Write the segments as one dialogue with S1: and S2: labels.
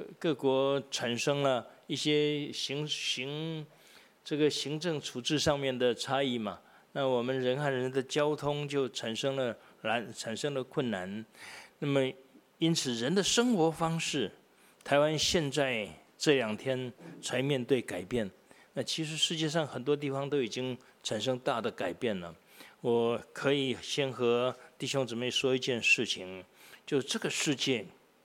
S1: 各国产生了一些这个行政处置上面的差异嘛，那我们人和人的交通就产生了困难。那么因此人的生活方式，台湾现在这2天才面对改变。那其实世界上很多地方都已经产生大的改变了。我可以先和弟兄姊妹说一件事情，就是这个世界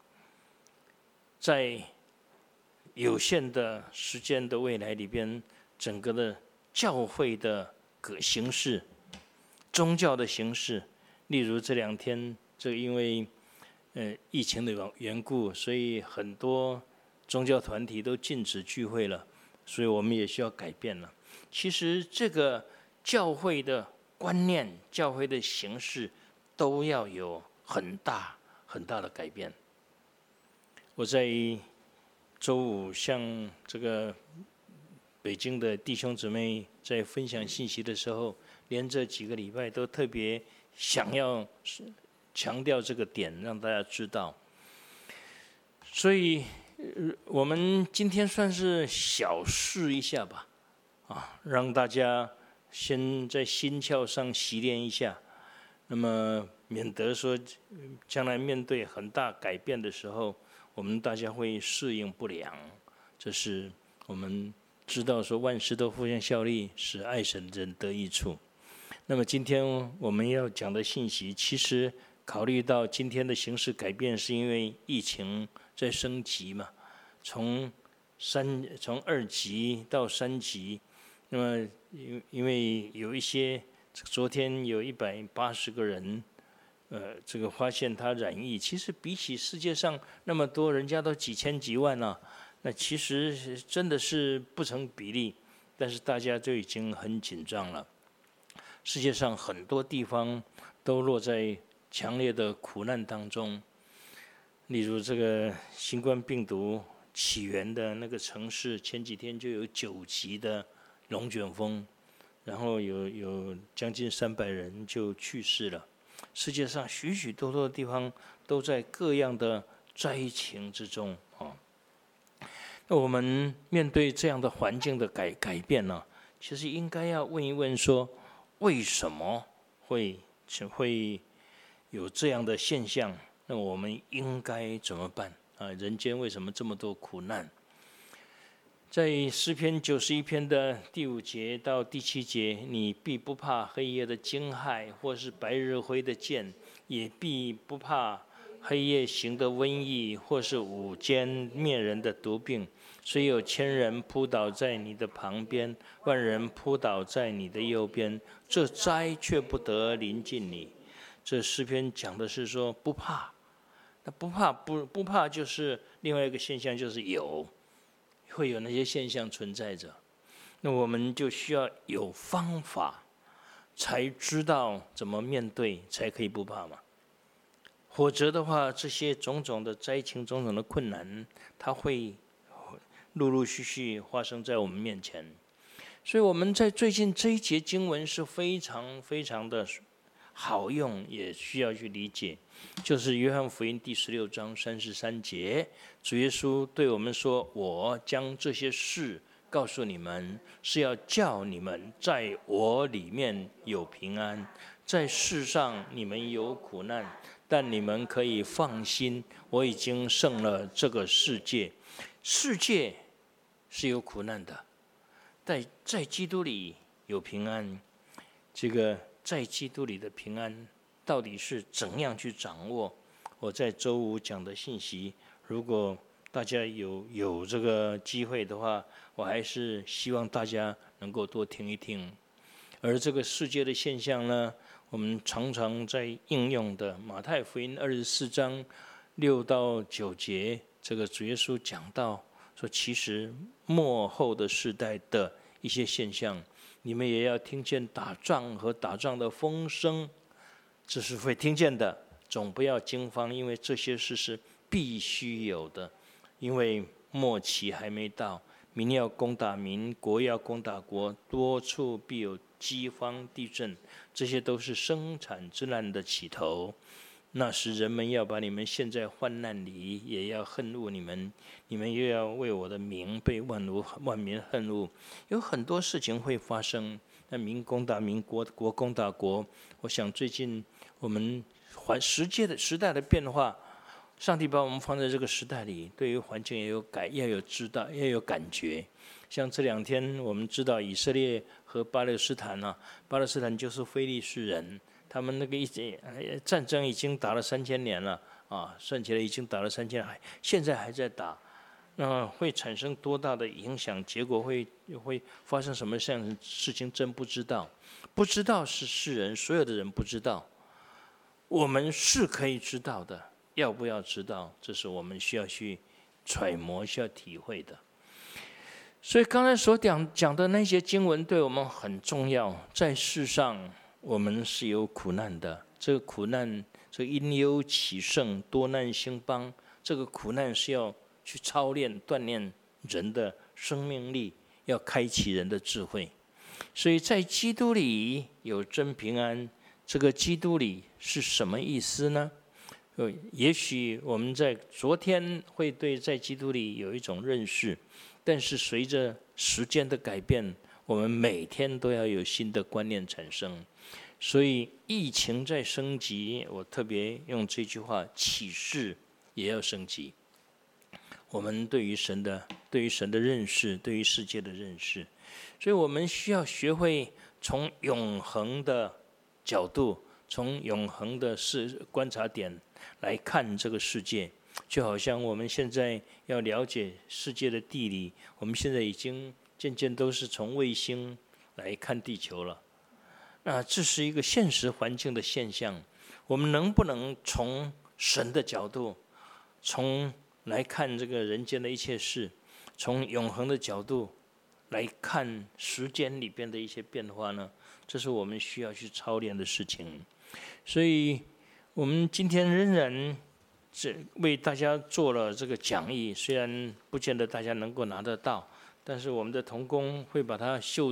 S1: 在有限的时间的未来里边，整个的教会的形式、宗教的形式，例如这2天，这个因为疫情的缘故，所以很多宗教团体都禁止聚会了，所以我们也需要改变了。其实这个教会的观念、教会的形式都要有很大的改变。我在周五向这个北京的弟兄姊妹在分享信息的时候，连这几个礼拜都特别想要强调这个点，让大家知道。所以我们今天算是小试一下吧，让大家先在心窍上习练一下，那么免得说将来面对很大改变的时候，我们大家会适应不良。这是我们知道说万事都互相效力，使爱神的人得益处。那么今天我们要讲的信息，其实考虑到今天的形势改变，是因为疫情在升级嘛，从2级到3级。那么因为有一些，昨天有180个人，这个发现他染疫，其实比起世界上那么多，人家都几千几万啊，那其实真的是不成比例，但是大家就已经很紧张了。世界上很多地方都落在强烈的苦难当中，例如这个新冠病毒起源的那个城市，前几天就有9级的龙卷风，然后有将近300人就去世了。世界上许许多多的地方都在各样的灾情之中啊。那我们面对这样的环境的改变呢，其实应该要问一问说，为什么会有这样的现象？那我们应该怎么办啊？人间为什么这么多苦难？在诗篇91篇的第5节到第7节，你必不怕黑夜的惊骇，或是白日辉的箭，也必不怕黑夜行的瘟疫，或是午间灭人的毒病。虽有1000人扑倒在你的旁边，万人扑倒在你的右边，这灾却不得临近你。这诗篇讲的是说不怕，那不怕就是另外一个现象，就是会有那些现象存在着。那我们就需要有方法，才知道怎么面对，才可以不怕嘛。否则的话，这些种种的灾情、种种的困难，它会陆陆续续发生在我们面前。所以我们在最近这一节经文是非常非常的好用，也需要去理解，就是约翰福音第16章33节，主耶稣对我们说：“我将这些事告诉你们，是要叫你们在我里面有平安。在世上你们有苦难，但你们可以放心，我已经胜了这个世界。世界是有苦难的，在基督里有平安。这个在基督里的平安到底是怎样去掌握？我在周五讲的信息，如果大家有这个机会的话，我还是希望大家能够多听一听。而这个世界的现象呢，我们常常在应用的马太福音24章6到9节，这个主耶稣讲到说，其实末后的世代的一些现象，你们也要听见打仗和打仗的风声，这是会听见的，总不要惊慌，因为这些事是必须有的，因为末期还没到，民要攻打民，国要攻打国，多处必有饥荒、地震，这些都是生产之难的起头。 那时人们要把你们陷在患难里，也要恨恶你们，你们又要为我的名被万民恨恶。有很多事情会发生，那民攻打民，国攻打国。我想最近我们时代的变化，上帝把我们放在这个时代里，对于环境要有感觉。像这2天我们知道以色列和巴勒斯坦巴勒斯坦就是非利士人。他们那个战争已经打了3000年了算起来已经打了3000年，现在还在打，那会产生多大的影响？结果会发生什么样的事情？真不知道，不知道是世人，所有的人不知道，我们是可以知道的，要不要知道？这是我们需要去揣摩、需要体会的。所以刚才所讲的那些经文对我们很重要，在世上。我们是有苦难的，这个苦难，这个因忧起盛，多难兴邦。这个苦难是要去操练、锻炼人的生命力，要开启人的智慧。所以在基督里有真平安。这个基督里是什么意思呢？也许我们在昨天会对在基督里有一种认识，但是随着时间的改变，我们每天都要有新的观念产生。所以疫情在升级，我特别用这句话：启示也要升级。我们对于神的认识，对于世界的认识，所以我们需要学会从永恒的角度，从永恒的观察点来看这个世界。就好像我们现在要了解世界的地理，我们现在已经渐渐都是从卫星来看地球了。这是一个现实环境的现象，我们能不能从神的角度，从来看这个人间的一切事，从永恒的角度来看时间里边的一些变化呢？这是我们需要去操练的事情。所以我们今天仍然为大家做了这个讲义，虽然不见得大家能够拿得到，但是我们的同工会把它绣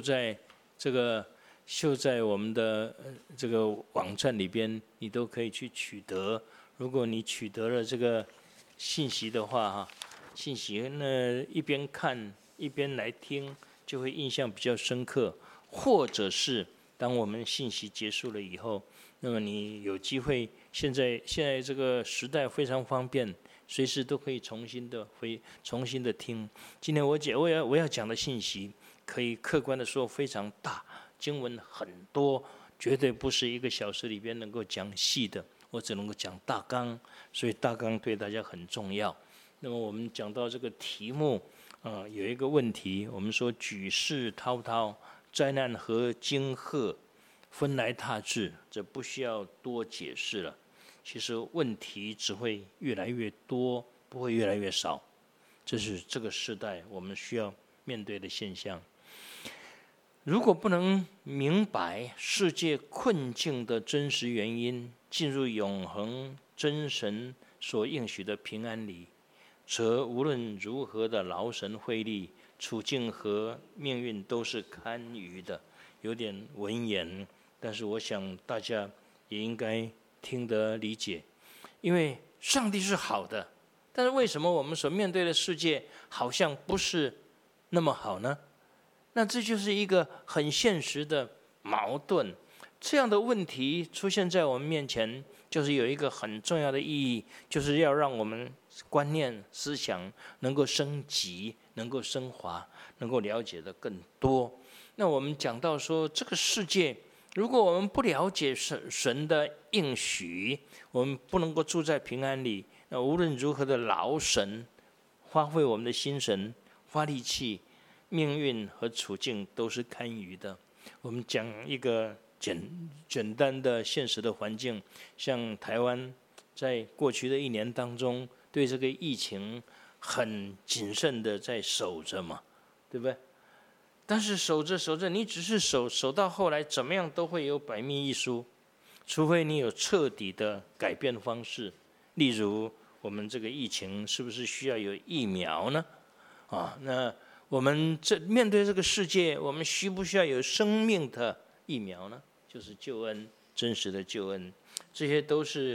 S1: 在我们的这个网站里边，你都可以去取得。如果你取得了这个信息的话，信息呢一边看一边来听，就会印象比较深刻。或者是当我们信息结束了以后，那么你有机会，现在这个时代非常方便，随时都可以重新的听。今天我要讲的信息，可以客观的说非常大。经文很多，绝对不是1个小时里边能够讲细的，我只能够讲大纲，所以大纲对大家很重要。那么我们讲到这个题目，有一个问题，我们说举世滔滔，灾难和惊吓纷来沓至，这不需要多解释了。其实问题只会越来越多，不会越来越少，这是这个时代我们需要面对的现象。如果不能明白世界困境的真实原因，进入永恒真神所应许的平安里，则无论如何的劳神费力，处境和命运都是堪虞的。有点文言，但是我想大家也应该听得理解。因为上帝是好的，但是为什么我们所面对的世界好像不是那么好呢？那这就是一个很现实的矛盾。这样的问题出现在我们面前，就是有一个很重要的意义，就是要让我们观念思想能够升级，能够升华，能够了解的更多。那我们讲到说，这个世界如果我们不了解神的应许，我们不能够住在平安里，那无论如何的劳神，花费我们的心神，花力气，命运和处境都是堪虞的。我们讲一个简单的现实的环境，像台湾在过去的1年当中，对这个疫情很谨慎的在守着嘛，对不对？但是守着，你只是守到后来怎么样都会有百密一疏，除非你有彻底的改变方式。例如我们这个疫情是不是需要有疫苗呢？那我们面对这个世界，我们需不需要有生命的疫苗呢？就是救恩，真实的救恩，这些都是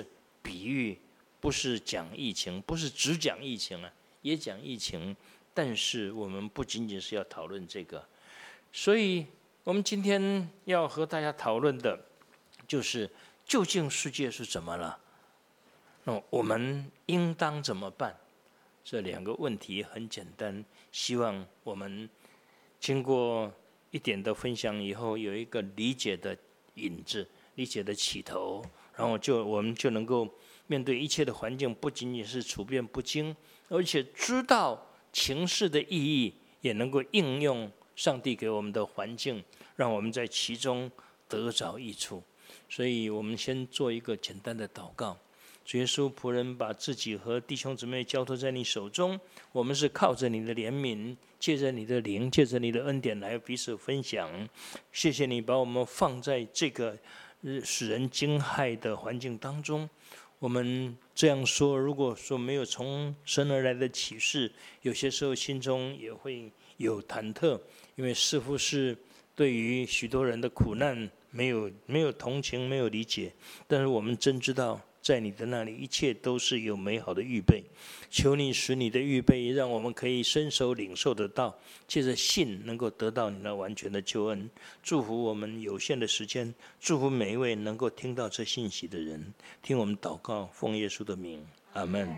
S1: 比喻不是讲疫情，不是只讲疫情啊，也讲疫情，但是我们不仅仅是要讨论这个，所以我们今天要和大家讨论的，就是究竟世界是怎么了？那我们应当怎么办？这两个问题很简单，希望我们经过一点的分享以后，有一个理解的引子，理解的起头，然后我们就能够面对一切的环境，不仅仅是处变不惊，而且知道情势的意义，也能够应用上帝给我们的环境，让我们在其中得着益处。所以我们先做一个简单的祷告。主耶稣，仆人把自己和弟兄姊妹交托在你手中，我们是靠着你的怜悯，借着你的灵，借着你的恩典来彼此分享。谢谢你把我们放在这个使人惊骇的环境当中。我们这样说，如果说没有从神而来的启示，有些时候心中也会有忐忑，因为似乎是对于许多人的苦难没有同情，没有理解。但是我们真知道，在你的那里，一切都是有美好的预备。求你使你的预备，让我们可以伸手领受得到，借着信能够得到你那完全的救恩。祝福我们有限的时间，祝福每一位能够听到这信息的人。听我们祷告，奉耶稣的名，阿们。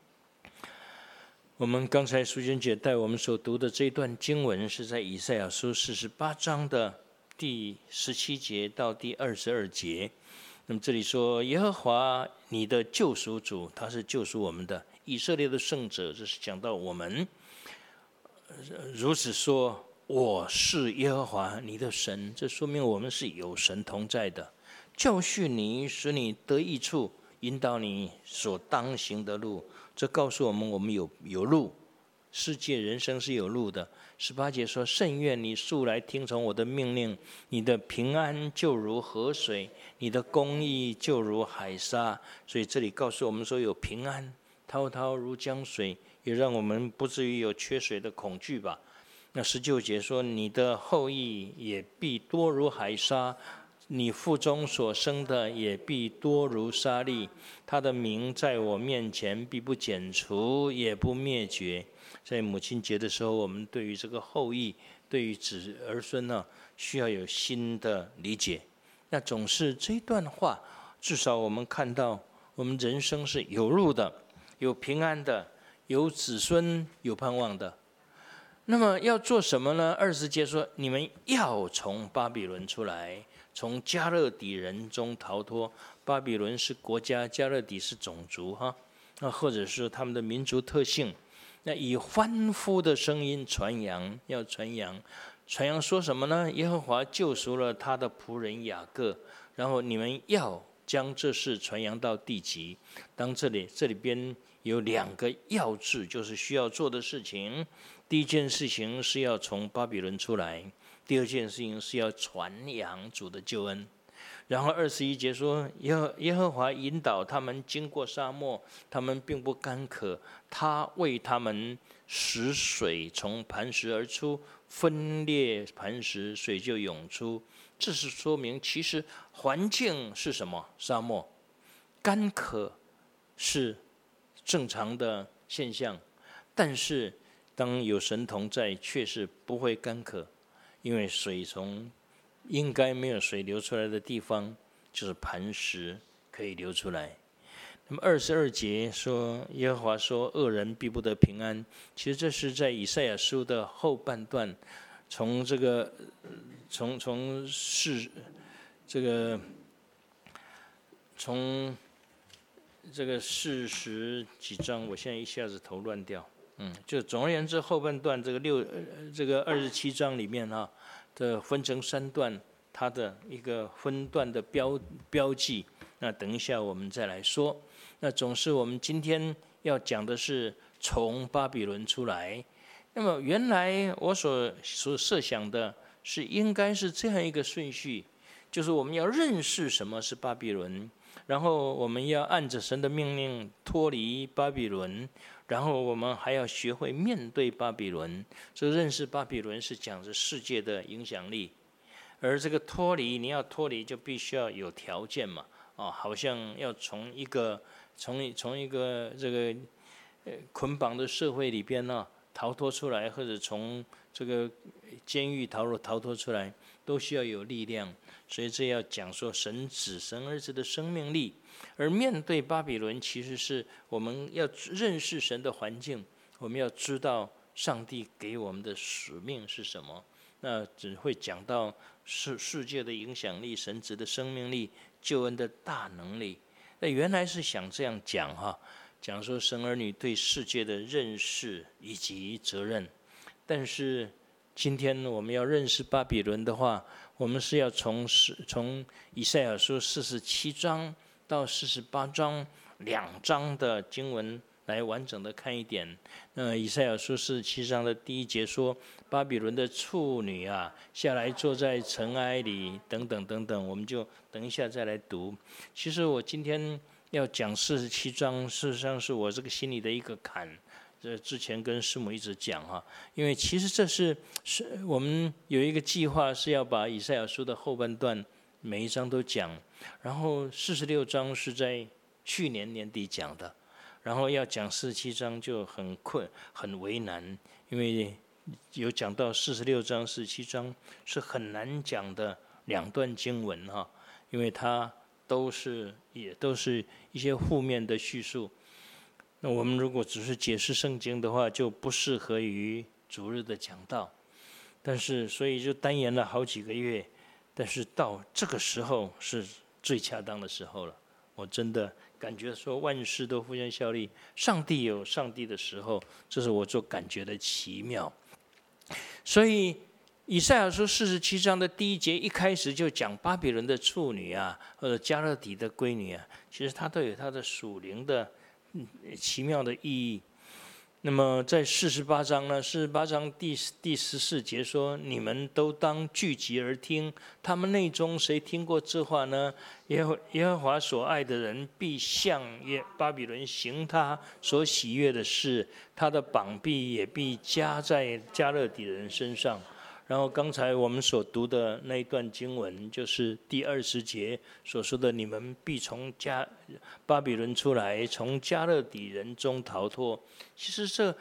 S1: 我们刚才淑娟姐带我们所读的这段经文，是在以赛亚书48章的第17节到第22节。那么这里说，耶和华你的救赎主，他是救赎我们的以色列的圣者，这是讲到我们。如此说，我是耶和华你的神，这说明我们是有神同在的，教训你，使你得益处，引导你所当行的路。这告诉我们，我们有路，世界人生是有路的。18节说，甚愿你素来听从我的命令，你的平安就如河水，你的公义就如海沙。所以这里告诉我们说，有平安，滔滔如江水，也让我们不至于有缺水的恐惧吧。那19节说，你的后裔也必多如海沙，你腹中所生的也必多如沙粒，他的名在我面前必不剪除，也不灭绝。在母亲节的时候，我们对于这个后裔，对于子儿孙呢，需要有新的理解。那总是这段话，至少我们看到，我们人生是有路的，有平安的，有子孙，有盼望的。那么要做什么呢？20节说，你们要从巴比伦出来，从迦勒底人中逃脱。巴比伦是国家，迦勒底是种族哈，那或者是他们的民族特性。那以欢呼的声音传扬，要传扬说什么呢？耶和华救赎了他的仆人雅各，然后你们要将这事传扬到地极。当这里边有2个要字，就是需要做的事情。第一件事情是要从巴比伦出来，第二件事情是要传扬主的救恩。然后21节说，耶和华引导他们经过沙漠，他们并不干渴，他为他们使水从磐石而出，分裂磐石，水就涌出。这是说明，其实环境是什么？沙漠，干渴是正常的现象，但是当有神同在，却是不会干渴，因为水从应该没有水流出来的地方，就是磐石可以流出来。那么22节说，耶和华说，恶人必不得平安。其实这是在以赛亚书的后半段，从这个从这个40几章，我现在一下子头乱掉。就总而言之，后半段这个27章里面啊，的分成3段，它的一个分段的标记。那等一下我们再来说。那总是我们今天要讲的是从巴比伦出来。那么原来我所设想的是应该是这样一个顺序，就是我们要认识什么是巴比伦，然后我们要按着神的命令脱离巴比伦，然后我们还要学会面对巴比伦。这认识巴比伦是讲着世界的影响力，而这个脱离，你要脱离就必须要有条件嘛，好像要从一个从一个这个捆绑的社会里边呢逃脱出来，或者从这个监狱逃脱出来，都需要有力量。所以这要讲说神子神儿子的生命力。而面对巴比伦，其实是我们要认识神的环境，我们要知道上帝给我们的使命是什么。那只会讲到世界的影响力、神子的生命力、救恩的大能力。那原来是想这样讲哈，讲说神儿女对世界的认识以及责任。但是今天我们要认识巴比伦的话，我们是要从以赛亚书47章到48章2章的经文来完整的看一点。以赛亚书47章的第1节说，巴比伦的处女啊，下来坐在尘埃里，等等等等，我们就等一下再来读。其实我今天要讲47章，事实上是我这个心里的一个坎。这之前跟师母一直讲哈，因为其实这是我们有一个计划，是要把以赛亚书的后半段每一章都讲，然后46章是在去年年底讲的，然后要讲47章就很为难，因为有讲到46章、47章是很难讲的2段经文哈，因为它也都是一些负面的叙述。那我们如果只是解释圣经的话，就不适合于主日的讲道。但是所以就单延了好几个月，但是到这个时候是最恰当的时候了。我真的感觉说万事都互相效力，上帝有上帝的时候，这是我所感觉的奇妙。所以以赛亚书47章的第1节一开始就讲巴比伦的处女啊，或者加勒底的闺女啊，其实它都有它的属灵的奇妙的意义。那么在48章呢，48章第14节说，你们都当聚集而听，他们内中谁听过这话呢？耶和华所爱的人必向巴比伦行他所喜悦的事，他的膀臂也必加在加勒底人身上。然后刚才我们所读的那一段经文，就是第20节所说的，你们必从巴比伦出来，从加勒底人中逃脱。其实这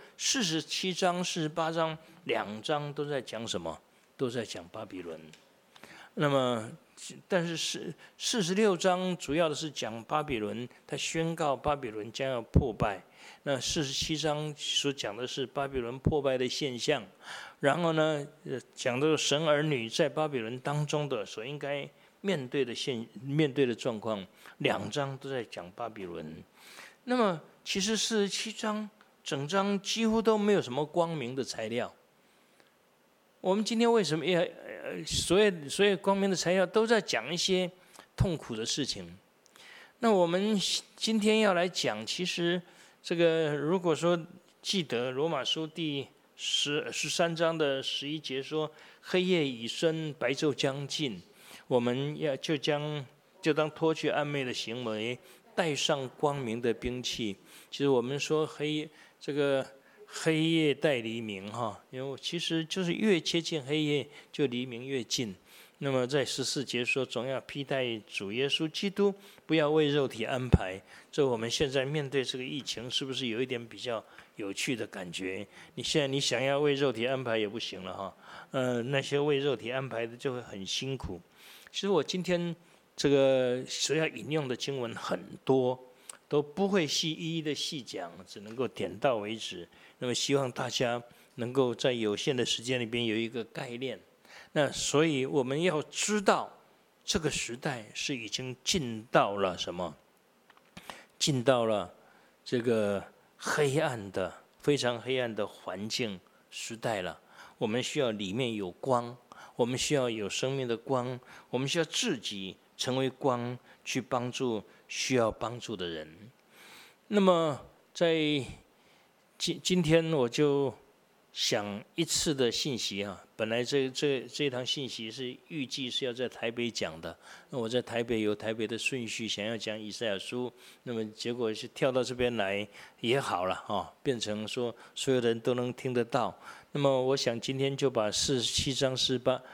S1: 47章、48章2章都在讲什么？都在讲巴比伦。那么但是46章主要的是讲巴比伦，他宣告巴比伦将要破败。那47章所讲的是巴比伦破败的现象，然后呢，讲到神儿女在巴比伦当中的所应该面对的状况，2章都在讲巴比伦。那么其实47章整章几乎都没有什么光明的材料。我们今天为什么要所有光明的材料都在讲一些痛苦的事情？那我们今天要来讲，其实这个如果说记得罗马书第13章的11节说，黑夜已深，白昼将近，我们就当脱去暗昧的行为，带上光明的兵器。其实我们说黑夜带黎明哈，因为其实就是越接近黑夜，就黎明越近。那么在14节说，总要披戴主耶稣基督，不要为肉体安排。这我们现在面对这个疫情，是不是有一点比较有趣的感觉？你现在你想要为肉体安排也不行了哈，那些为肉体安排的就会很辛苦。其实我今天这个所要引用的经文很多，都不会一一的细讲，只能够点到为止。那么希望大家能够在有限的时间里边有一个概念。那所以我们要知道，这个时代是已经进到了什么？进到了这个黑暗的、非常黑暗的环境时代了。我们需要里面有光，我们需要有生命的光，我们需要自己成为光，去帮助需要帮助的人。那么在今天我就想一次的信息啊，本来这一堂信息是预计是要在台北讲的，那我在台北有台北的顺序，想要讲以赛亚书，那么结果是跳到这边来也好了哈，变成说所有人都能听得到。那么我想今天就把47章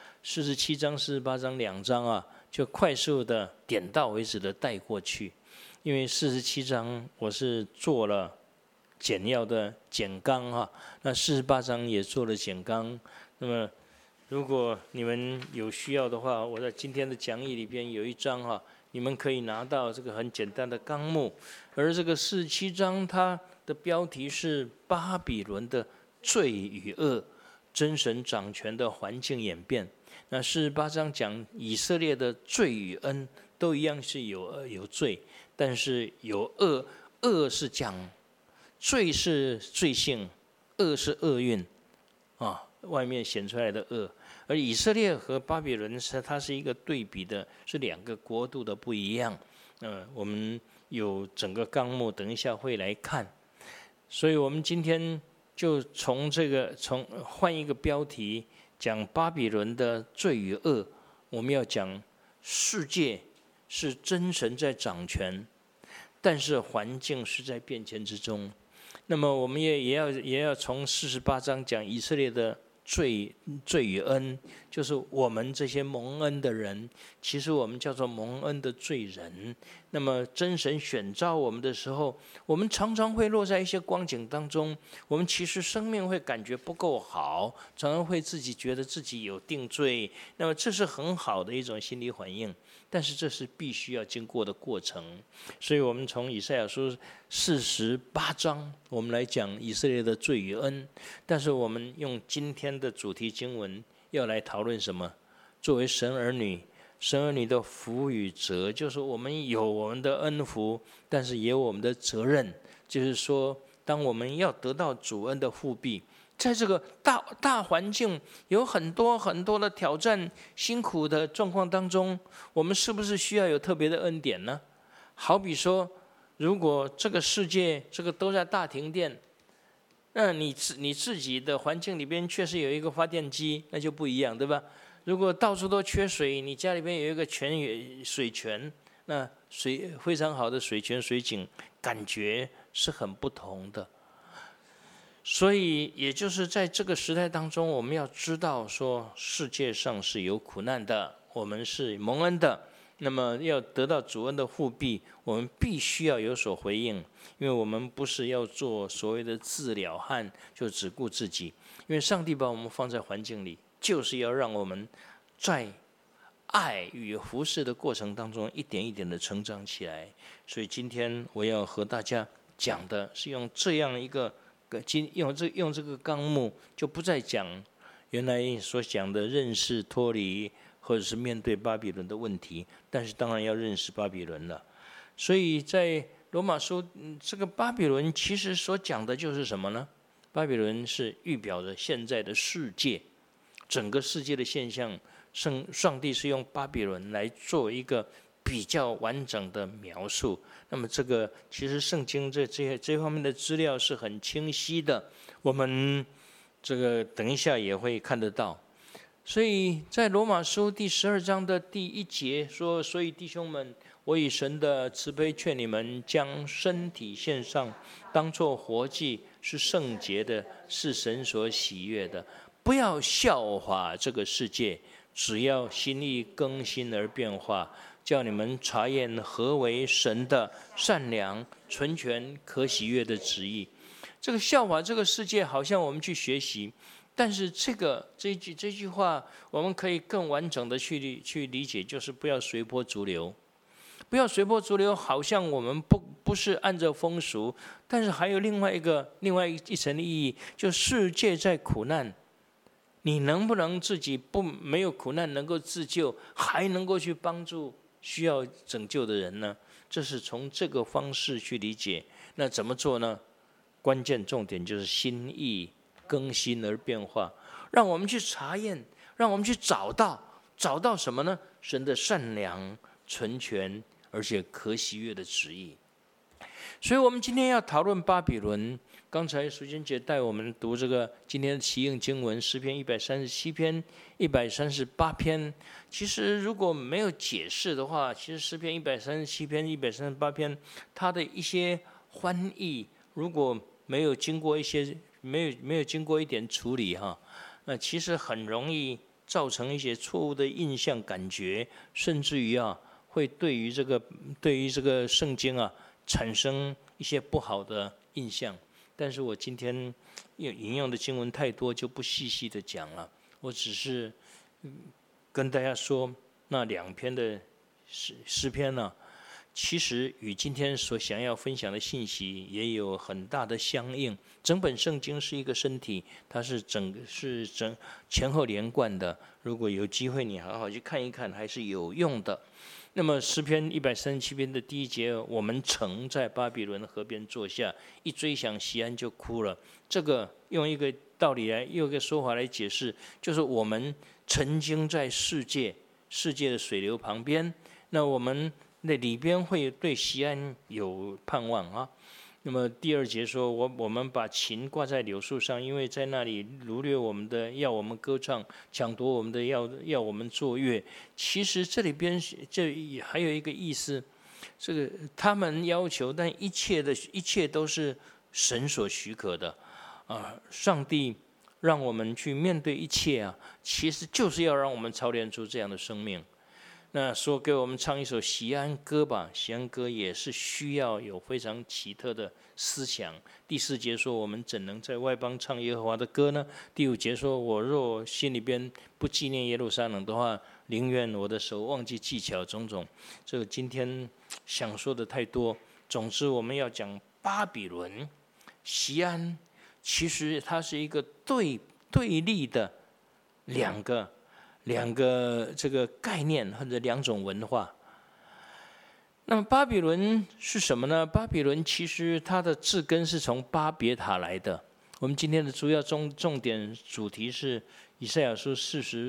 S1: 48章2章啊，就快速的点到为止的带过去。 因为47章我是做了简要的简纲哈，那48章也做了简纲。那么如果你们有需要的话，我在今天的讲义里边有一章哈，你们可以拿到这个很简单的纲目。而这个47章它的标题是巴比伦的罪与恶，真神掌权的环境演变。那48章讲以色列的罪与恩，都一样是有罪，但是有恶。恶是讲罪是罪性，恶是厄运啊，外面显出来的恶。而以色列和巴比伦它是一个对比的，是两个国度的不一样。我们有整个纲目，等一下会来看。所以我们今天就从换一个标题，讲巴比伦的罪与恶。我们要讲世界是真神在掌权，但是环境是在变迁之中。那么我们也要从48章讲以色列的罪与恩，就是我们这些蒙恩的人，其实我们叫做蒙恩的罪人。那么真神选召我们的时候，我们常常会落在一些光景当中，我们其实生命会感觉不够好，常常会自己觉得自己有定罪。那么这是很好的一种心理反应，但是这是必须要经过的过程。所以我们从以赛亚书48章，我们来讲以色列的罪与恩。但是我们用今天的主题经文要来讨论什么？作为神儿女的福与责，就是我们有我们的恩福，但是也有我们的责任。就是说，当我们要得到主恩的复辟，在这个大环境有很多很多的挑战、辛苦的状况当中，我们是不是需要有特别的恩典呢？好比说，如果这个世界这个都在大停电，那你自己的环境里边确实有一个发电机，那就不一样，对吧？如果到处都缺水，你家里边有一个水泉，那非常好的水泉水井，感觉是很不同的。所以也就是在这个时代当中，我们要知道说，世界上是有苦难的，我们是蒙恩的。那么要得到主恩的复辟，我们必须要有所回应，因为我们不是要做所谓的自了汉，就只顾自己。因为上帝把我们放在环境里，就是要让我们在爱与服事的过程当中，一点一点的成长起来。所以今天我要和大家讲的是用这样一个用这个纲目，就不再讲原来所讲的认识脱离，或者是面对巴比伦的问题，但是当然要认识巴比伦了。所以在罗马书，这个巴比伦其实所讲的就是什么呢？巴比伦是预表着现在的世界，整个世界的现象，上帝是用巴比伦来做一个比较完整的描述。那么这个其实圣经这方面的资料是很清晰的，我们这个等一下也会看得到。所以在罗马书第12章的第1节说：“所以弟兄们，我以神的慈悲劝你们，将身体献上，当作活祭，是圣洁的，是神所喜悦的。不要效法这个世界，只要心意更新而变化，叫你们查验何为神的善良、纯全、可喜悦的旨意。”这个效法这个世界，好像我们去学习。但是这句话，我们可以更完整的去理解，就是不要随波逐流。不要随波逐流，好像我们不是按照风俗，但是还有另外一层的意义，就世界在苦难，你能不能自己没有苦难能够自救，还能够去帮助需要拯救的人呢？这是从这个方式去理解。那怎么做呢？关键重点就是心意更新而变化，让我们去查验，让我们去找到什么呢？神的善良、纯全而且可喜悦的旨意。所以我们今天要讨论巴比伦。刚才淑娟姐带我们读这个今天的奇应经文，诗篇137篇、138篇。其实如果没有解释的话，其实诗篇137篇、138篇，它的一些翻译，如果没有经过一点处理哈，那其实很容易造成一些错误的印象感觉，甚至于会对于这个圣经啊产生一些不好的印象。但是我今天引用的经文太多，就不细细的讲了。我只是跟大家说，那2篇的诗篇呢，其实与今天所想要分享的信息也有很大的相应。整本圣经是一个身体，它是前后连贯的。如果有机会你好好去看一看，还是有用的。那么诗篇137篇的第1节，我们曾在巴比伦河边坐下，一追想锡安就哭了。这个用一个道理来，用一个说法来解释，就是我们曾经在世界的水流旁边，那我们那里边会对锡安有盼望啊。那么第2节说，我们把琴挂在柳树上，因为在那里掳掠我们的，要我们歌唱；抢夺我们的，要我们作乐。其实这里边这还有一个意思，这个他们要求，但一切都是神所许可的啊。上帝让我们去面对一切啊，其实就是要让我们操练出这样的生命。那说给我们唱一首锡安歌吧，锡安歌也是需要有非常奇特的思想。第4节说，我们怎能在外邦唱耶和华的歌呢？第5节说，我若心里边不纪念耶路撒冷的话，宁愿我的手忘记技巧种种。这个今天想说的太多。总之我们要讲巴比伦、锡安，其实它是一个对立的两个这个概念或者2种文化。那么巴比伦是什么呢？巴比伦其实它的字根是从巴别塔来的。我们今天的主要重点主题是以赛亚书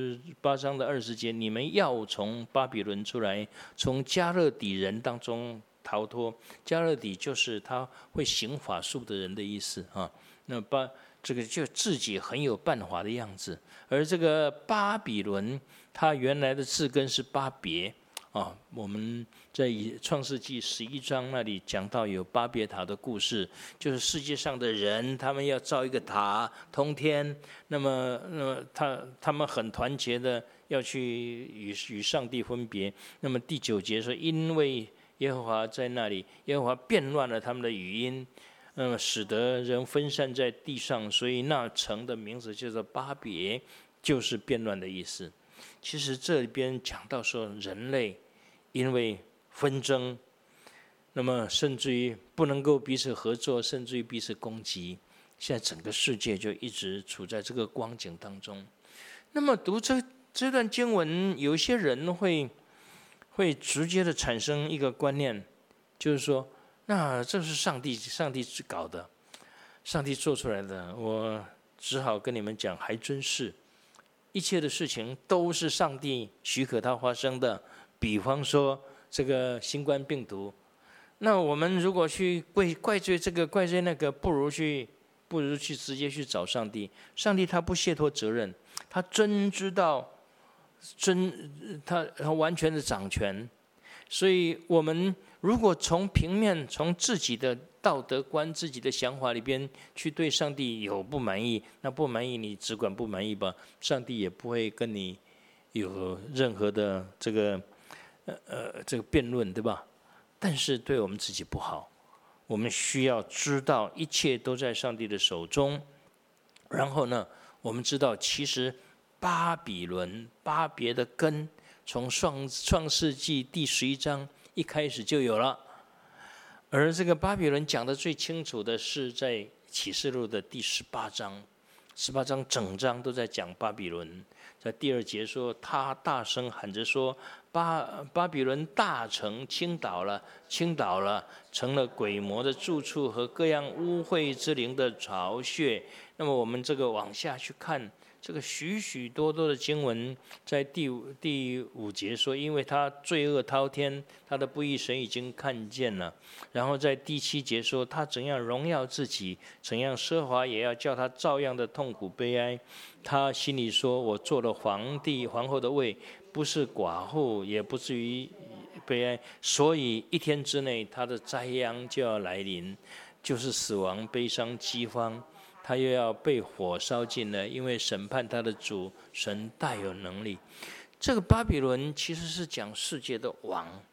S1: 48章的20节，你们要从巴比伦出来，从加勒底人当中逃脱。加勒底就是他会行法术的人的意思啊。那这个就自己很有办法的样子。而这个巴比伦，它原来的字根是巴别啊。我们在创世纪11章那里讲到有巴别塔的故事，就是世界上的人，他们要造一个塔通天，那么他们很团结的要去与上帝分别。那么第9节说，因为耶和华在那里，耶和华变乱了他们的语音，使得人分散在地上，所以那城的名字叫做巴别，就是变乱的意思。其实这边讲到说，人类因为纷争，那么甚至于不能够彼此合作，甚至于彼此攻击，现在整个世界就一直处在这个光景当中。那么读这段经文，有一些人会直接的产生一个观念，就是说，那这是上帝搞的，上帝做出来的。我只好跟你们讲，还真是，一切的事情都是上帝许可它发生的。比方说这个新冠病毒，那我们如果去怪罪这个怪罪那个，不如去直接去找上帝。上帝他不卸脱责任，他真知道，他完全的掌权。所以我们如果从平面，从自己的道德观、自己的想法里边去对上帝有不满意，那不满意你只管不满意吧，上帝也不会跟你有任何的这个辩论，对吧？但是对我们自己不好，我们需要知道一切都在上帝的手中。然后呢，我们知道其实巴比伦巴别的根，从创世纪第11章一开始就有了。而这个巴比伦讲的最清楚的是在启示录的第18章，18章整章都在讲巴比伦。在第2节说，他大声喊着说，巴比伦大城倾倒了，成了鬼魔的住处和各样污秽之灵的巢穴。那么我们这个往下去看，这个许许多多的经文，在第5节说，因为他罪恶滔天，他的不义神已经看见了。然后在第7节说，他怎样荣耀自己，怎样奢华，也要叫他照样的痛苦悲哀。他心里说，我做了皇后的位，不是寡妇，也不至于悲哀。所以一天之内，他的灾殃就要来临，就是死亡、悲伤、饥荒。他又要被火烧尽了，因为审判他的神大有能力。这个巴比伦其实是讲世界的王，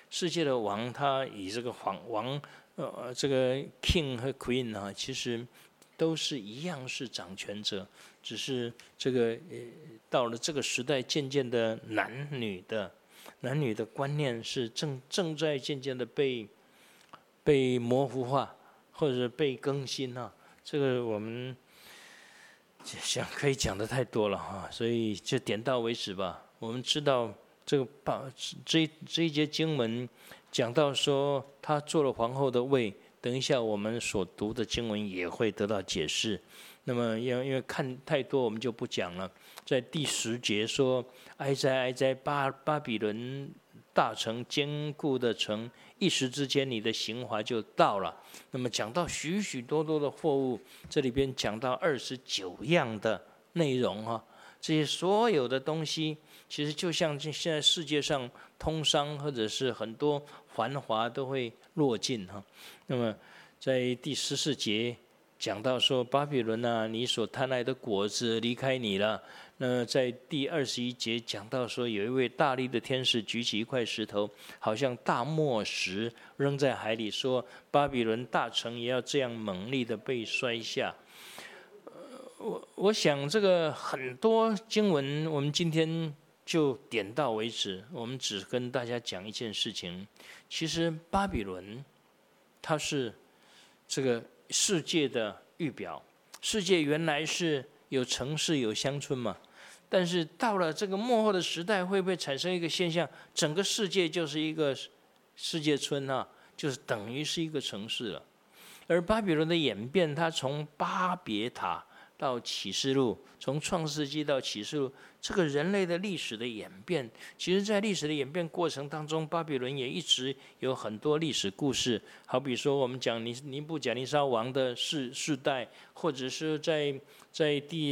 S1: 世界的王，他以这个王，这个 king 和 queen 啊，其实都是一样是掌权者，只是这个到了这个时代，渐渐的男女的观念是正在渐渐的被模糊化，或者被更新啊。这个我们可以讲的太多了哈，所以就点到为止吧。我们知道这个这一节经文讲到说，他做了皇后的位。等一下，我们所读的经文也会得到解释。那么，因为看太多，我们就不讲了。在第10节说：“哀哉，哀哉，巴比伦大城，坚固的城，一时之间，你的刑罚就到了。”那么讲到许许多多的货物，这里边讲到29样的内容啊，这些所有的东西，其实就像现在世界上通商或者是很多繁华都会落尽哈。那么在第14节讲到说，巴比伦啊，你所贪爱的果子离开你了。那在第21节讲到说，有一位大力的天使举起一块石头，好像大磨石扔在海里，说巴比伦大城也要这样猛力的被摔下。我想这个很多经文，我们今天就点到为止。我们只跟大家讲一件事情，其实巴比伦它是这个世界的预表。世界原来是有城市有乡村嘛，但是到了这个末后的时代，会不会产生一个现象，整个世界就是一个世界村啊，就是等于是一个城市了。而巴比伦的演变，它从巴别塔到启示录，从创世纪到启示录，这个人类的历史的演变，其实在历史的演变过程当中，巴比伦也一直有很多历史故事。好比说我们讲尼布甲尼撒王的世代，或者是在第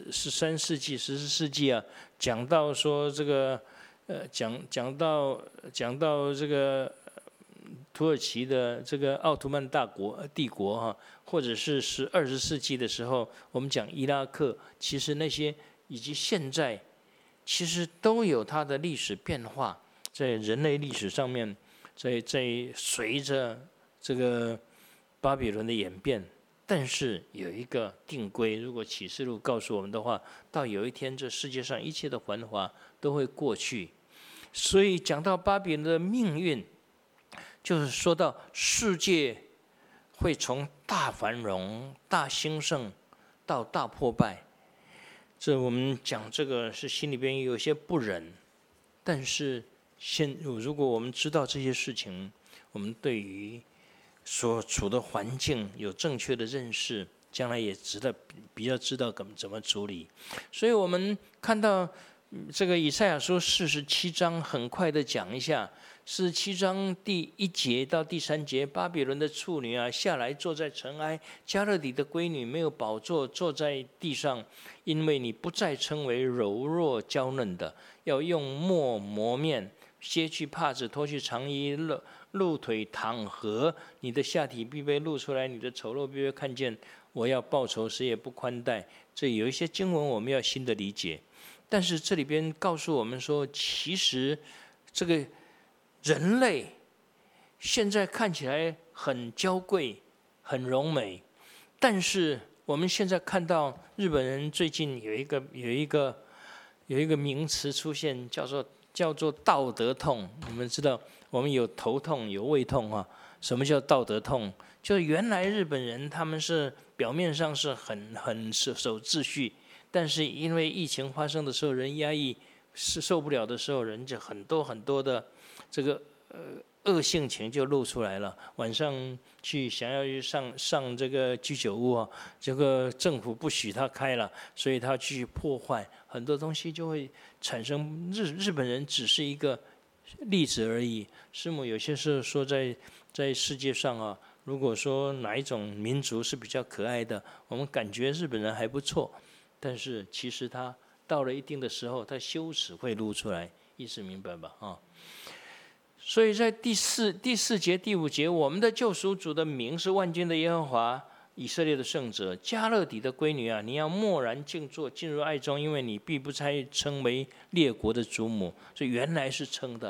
S1: 13世纪、14世纪啊，讲到说这个讲到这个土耳其的这个奥图曼帝国哈，或者是20世纪的时候，我们讲伊拉克，其实那些以及现在，其实都有它的历史变化，在人类历史上面，在随着这个巴比伦的演变，但是有一个定规，如果启示录告诉我们的话，到有一天这世界上一切的繁华都会过去。所以讲到巴比伦的命运，就是说到世界会从大繁荣、大兴盛到大破败。这我们讲这个是心里边有些不忍，但是如果我们知道这些事情，我们对于所处的环境有正确的认识，将来也比较知道怎么处理。所以我们看到这个以赛亚书47章，很快的讲一下。47章第1节到第3节，巴比伦的处女啊，下来坐在尘埃；加勒底的闺女没有宝座，坐在地上，因为你不再称为柔弱娇嫩的，要用墨磨面，揭去帕子，脱去长衣，露腿躺和，你的下体必被露出来，你的丑陋必被看见。我要报仇，谁也不宽待。这有一些经文我们要新的理解，但是这里边告诉我们说，其实这个人类现在看起来很娇贵、很柔美，但是我们现在看到日本人最近有一个名词出现，叫做道德痛。你们知道，我们有头痛、有胃痛啊。什么叫道德痛？就是原来日本人他们是表面上是很守秩序，但是因为疫情发生的时候，人压抑是受不了的时候，人就很多的这个恶性情就露出来了。晚上想要去上这个居酒屋啊，这个政府不许他开了，所以他去破坏很多东西，就会产生日本人只是一个例子而已。师母有些时候说在世界上啊，如果说哪一种民族是比较可爱的，我们感觉日本人还不错，但是其实他到了一定的时候，他羞耻会露出来，意思明白吧？啊，所以在第四节、第5节，我们的救赎主的名是万军的耶和华，以色列的圣者。加勒底的闺女啊，你要默然静坐，进入爱中，因为你必不再称为列国的主母。所以原来是称的，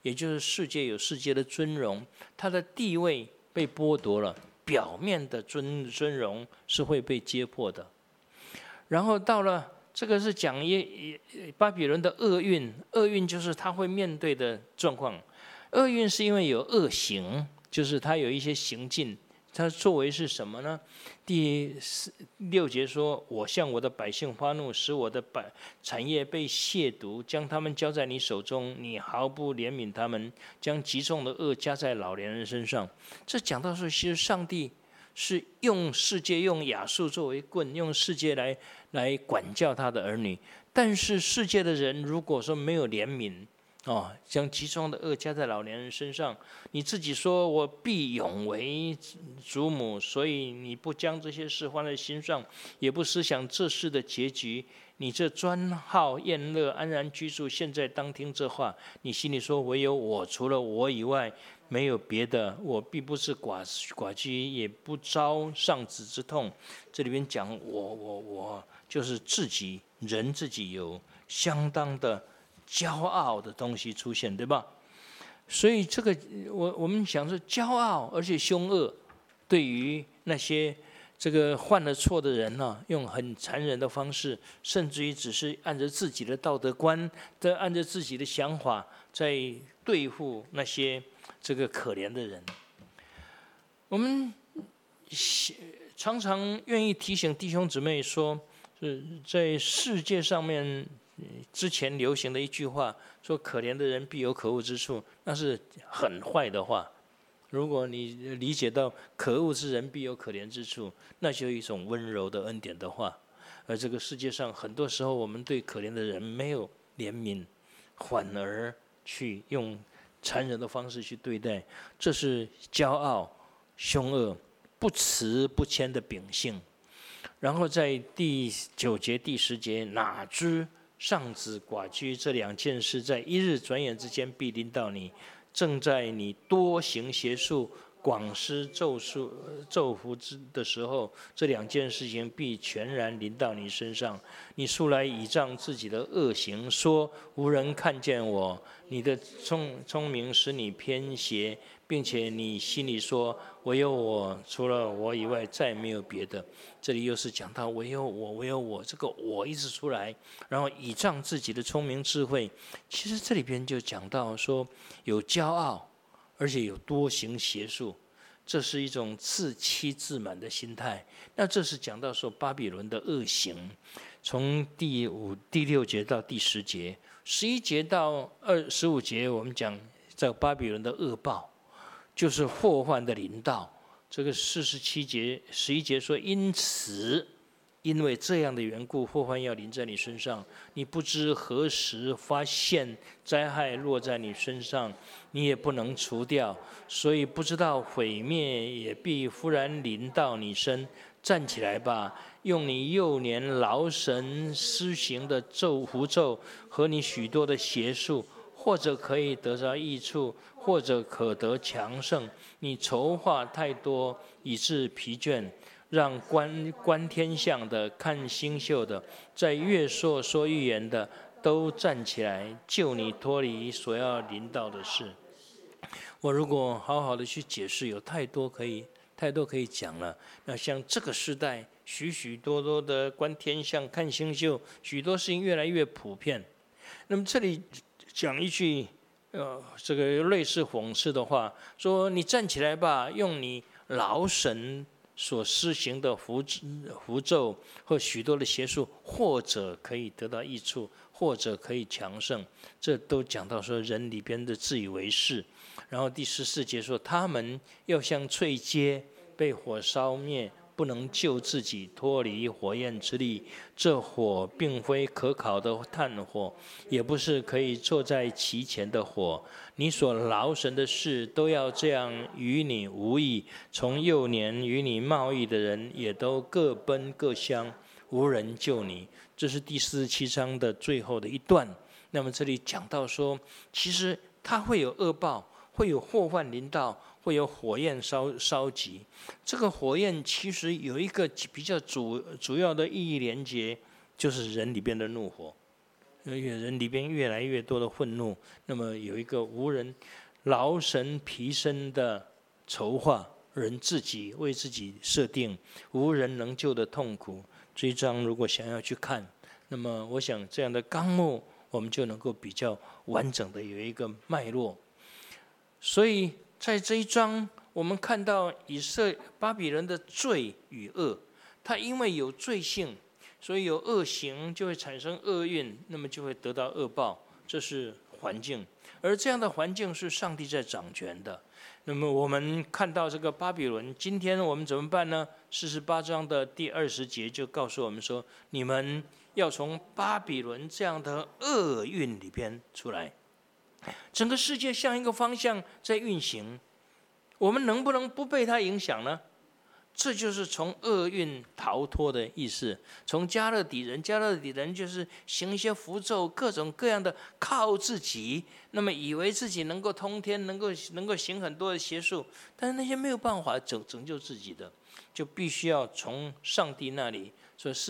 S1: 也就是世界有世界的尊荣，他的地位被剥夺了，表面的尊荣是会被揭破的。然后到了这个是讲巴比伦的厄运，厄运就是他会面对的状况。厄运是因为有恶行，就是他有一些行径，他作为是什么呢？第6节说：“我向我的百姓发怒，使我的产业被亵渎，将他们交在你手中，你毫不怜悯他们，将极重的恶加在老年人身上。”这讲到说，其实上帝是用世界，用亚述作为棍，用世界来管教他的儿女。但是世界的人如果说没有怜悯，将极重的恶加在老年人身上，你自己说我必永为祖母，所以你不将这些事放在心上，也不思想这事的结局。你这专好宴乐，安然居住，现在当听这话。你心里说：唯有我，除了我以外没有别的。我必不是寡居，也不遭丧子之痛。这里边讲我就是人自己有相当的骄傲的东西出现，对吧？所以这个我们想是骄傲而且凶恶，对于那些这个犯了错的人呢，用很残忍的方式，甚至于只是按着自己的道德观，按着自己的想法，在对付那些这个可怜的人。我们常常愿意提醒弟兄姊妹说，是在世界上面之前流行的一句话，说可怜的人必有可恶之处，那是很坏的话。如果你理解到可恶之人必有可怜之处，那就一种温柔的恩典的话。而这个世界上很多时候我们对可怜的人没有怜悯，反而去用残忍的方式去对待，这是骄傲、凶恶、不慈不谦的秉性。然后在第9节、第10节，哪知丧子寡居这2件事，在一日转眼之间必临到你。正在你多行邪术、广施咒符的时候，这2件事情必全然临到你身上。你素来倚仗自己的恶行，说无人看见我。你的聪明使你偏邪，并且你心里说：唯有我，除了我以外再没有别的。这里又是讲到唯有我，唯有我，这个我一直出来，然后倚仗自己的聪明智慧。其实这里边就讲到说，有骄傲，而且有多行邪术，这是一种自欺自满的心态。那这是讲到说巴比伦的恶行，从第6节到第10节，11节到15节，我们讲在巴比伦的恶报，就是祸患的临到。这个47节、11节说，因为这样的缘故，祸患要临在你身上，你不知何时发现灾害落在你身上，你也不能除掉，所以不知道毁灭也必忽然临到你身。站起来吧，用你幼年劳神施行的符咒和你许多的邪术，或者可以得着益处，或者可得强盛。你筹划太多，以致疲倦。让观天象的、看星宿的、在月朔说预言的，都站起来，救你脱离所要临到的事。我如果好好的去解释，有太多可以讲了。那像这个时代，许许多多的观天象、看星宿，许多事情越来越普遍。那么这里讲一句，这个类似讽刺的话，说你站起来吧，用你劳神所施行的符咒或许多的邪术，或者可以得到益处，或者可以强盛。这都讲到说人里边的自以为是。然后第14节说，他们要像翠秸被火烧灭，不能救自己脱离火焰之力。这火并非可烤的炭火，也不是可以坐在其前的火。你所劳神的事都要这样与你无益。从幼年与你贸易的人也都各奔各乡，无人救你。这是第47章的最后的一段。那么这里讲到说，其实它会有恶报，会有祸患临到，会有火焰烧集。这个火焰其实有一个比较主要的意义连结，就是人里边的怒火。 人里边越来越多的愤怒，那么有一个无人劳神疲身的筹划，人自己为自己设定无人能救的痛苦。这一章如果想要去看，那么我想这样的纲目，我们就能够比较完整的有一个脉络。所以在这一章，我们看到巴比伦的罪与恶，它因为有罪性，所以有恶行就会产生厄运，那么就会得到恶报，这是环境。而这样的环境是上帝在掌权的。那么我们看到这个巴比伦，今天我们怎么办呢？48章的第20节就告诉我们说，你们要从巴比伦这样的厄运里边出来。整个世界向一个方向在运行，我们能不能不被它影响呢？这就是从厄运逃脱的意思。从加勒底人就是行一些符咒，各种各样的靠自己，那么以为自己能够通天，能够行很多的邪术，但是那些没有办法拯救自己的，就必须要从上帝那里。所以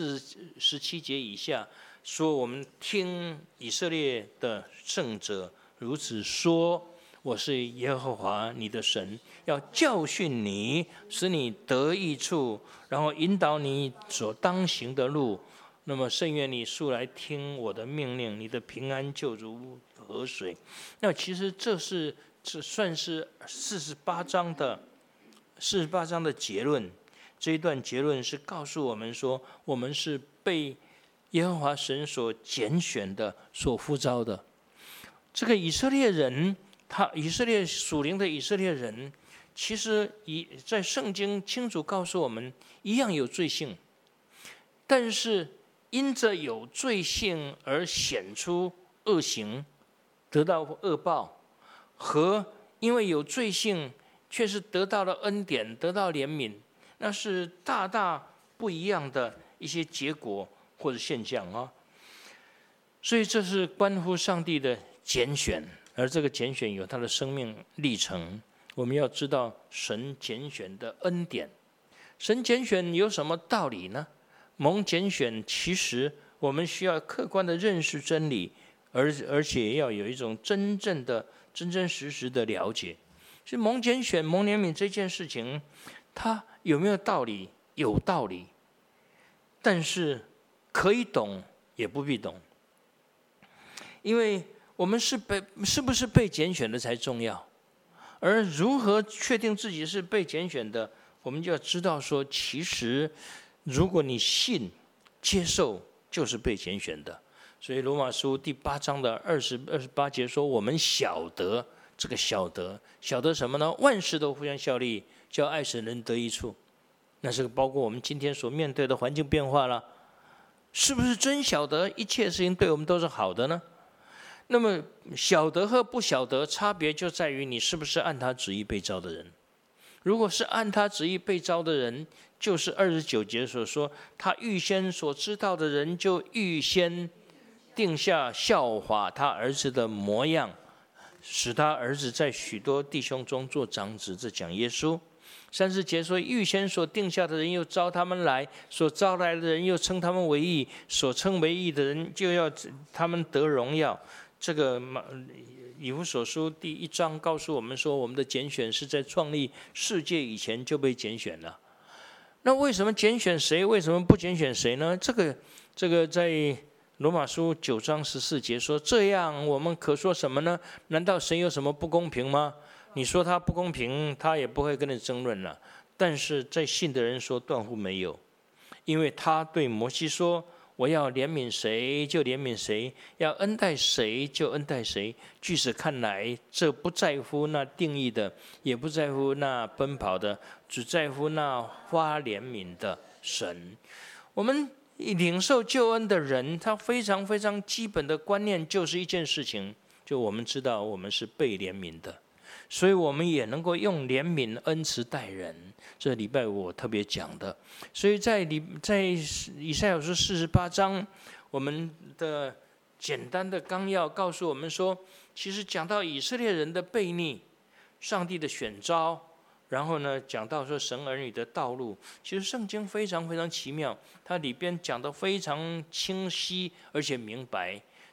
S1: 17节以下说，我们听以色列的圣者如此说，我是耶和华你的神，要教训你，使你得益处，然后引导你所当行的路。那么甚愿你素来听我的命令，你的平安就如河水。那其实这算是48章的结论。这一段结论是告诉我们说，我们是被耶和华神所拣选的，所呼召的。这个以色列人，属灵的以色列人，其实在圣经清楚告诉我们，一样有罪性，但是因着有罪性而显出恶行，得到恶报，和因为有罪性却是得到了恩典，得到怜悯，那是大大不一样的一些结果或者现象啊。所以这是关乎上帝的拣选，而这个拣选有他的生命历程。我们要知道神拣选的恩典。神拣选有什么道理呢？蒙拣选，其实我们需要客观的认识真理，而且要有一种真实的了解。所以蒙拣选、蒙怜悯这件事情，它有没有道理？有道理，但是可以懂，也不必懂。因为我们是不是被拣选的才重要，而如何确定自己是被拣选的，我们就要知道说，其实如果你信、接受，就是被拣选的。所以罗马书第8章的28节说，我们晓得，这个晓得什么呢？万事都互相效力，叫爱神人得益处。那是包括我们今天所面对的环境变化了，是不是真晓得一切事情对我们都是好的呢？那么晓得和不晓得差别就在于你是不是按他旨意被召的人。如果是按他旨意被召的人，就是29节所说，他预先所知道的人，就预先定下效法他儿子的模样，使他儿子在许多弟兄中做长子。这讲耶稣。30节说，预先所定下的人又招他们来，所招来的人又称他们为义，所称为义的人就要他们得荣耀。这个以弗所书第1章告诉我们说，我们的拣选是在创立世界以前就被拣选了。那为什么拣选谁，为什么不拣选谁呢？这个在罗马书9章14节说，这样我们可说什么呢？难道神有什么不公平吗？你说他不公平，他也不会跟你争论了。但是在信的人说，断乎没有，因为他对摩西说，我要怜悯谁就怜悯谁，要恩待谁就恩待谁。据此看来，这不在乎那定义的，也不在乎那奔跑的，只在乎那发怜悯的神。我们领受救恩的人，他非常非常基本的观念就是一件事情，就我们知道我们是被怜悯的，所以我们也能够用怜悯恩慈待人。这礼拜我特别讲的。所以在以赛亚书48章，我们的简单的纲要告诉我们说，其实讲到以色列人的悖逆，上帝的选召，然后呢讲到说神儿女的道路，其实圣经非常非常奇妙，它里边讲得非常清晰而且明白。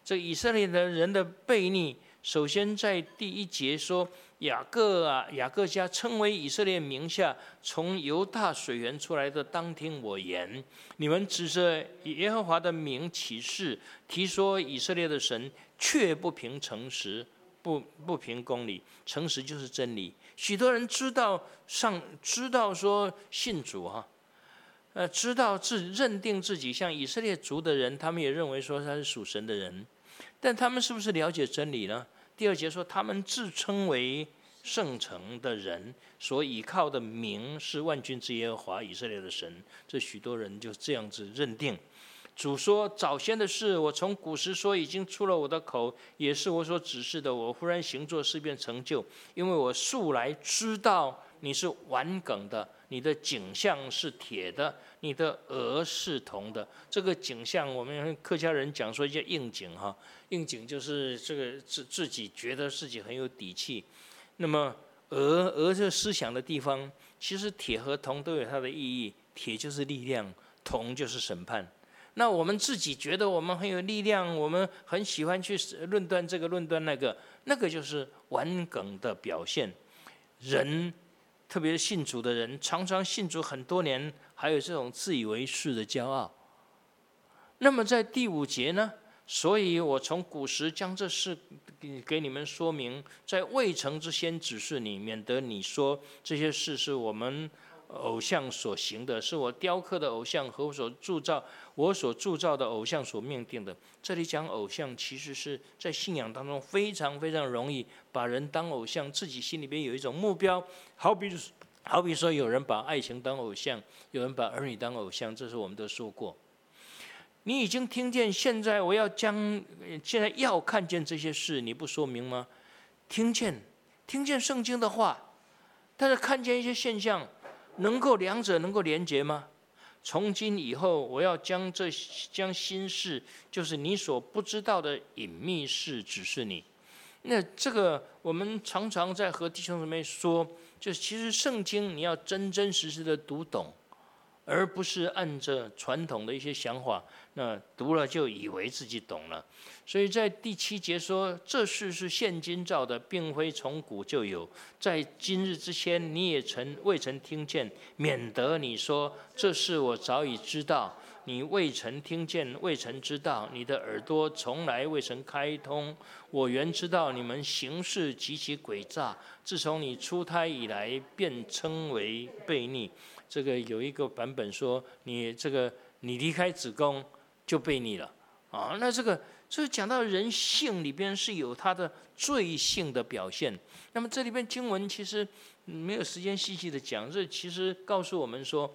S1: 这以色列的人的悖逆，首先在第1节说，雅各家称为以色列名下从犹大水源出来的，当听我言。你们指着耶和华的名起誓，提说以色列的神却不凭诚实，不凭公理。诚实就是真理。许多人知道说信主知道认定自己像以色列族的人，他们也认为说他是属神的人，但他们是不是了解真理呢？第2节说，他们自称为圣城的人，所倚靠的名是万军之耶和华以色列的神。这许多人就这样子认定。主说，早先的事我从古时说，已经出了我的口，也是我所指示的。我忽然行作事便成就，因为我素来知道你是顽梗的，你的颈项是铁的，你的额是铜的。这个颈项，我们客家人讲说叫硬颈硬颈就是这个自己觉得自己很有底气。那么额这思想的地方，其实铁和铜都有它的意义。铁就是力量，铜就是审判。那我们自己觉得我们很有力量，我们很喜欢去论断这个论断那个，那个就是顽梗的表现。人，特别是信主的人，常常信主很多年，还有这种自以为是的骄傲。那么在第5节呢？所以我从古时将这事给你们说明，在未成之先指示你，免得你说这些事是我们偶像所行的，是我雕刻的偶像和我所铸造的偶像所命定的。这里讲偶像，其实是在信仰当中非常非常容易把人当偶像，自己心里边有一种目标。好比说，有人把爱情当偶像，有人把儿女当偶像，这是我们都说过。你已经听见，现在要看见这些事，你不说明吗？听见圣经的话，但是看见一些现象，两者能够连结吗？从今以后，我要将心事，就是你所不知道的隐秘事，指示你。那这个我们常常在和弟兄姊妹说，就其实圣经你要真真实实的读懂，而不是按着传统的一些想法，那读了就以为自己懂了。所以在第7节说，这事是现今造的，并非从古就有，在今日之前你也未曾听见，免得你说这事我早已知道。你未曾听见，未曾知道，你的耳朵从来未曾开通。我原知道你们行事极其诡诈，自从你出胎以来，便称为悖逆。这个有一个版本说，你离开子宫就悖逆了那这个讲到人性里边是有它的罪性的表现。那么这里边经文其实没有时间细细的讲，这其实告诉我们说，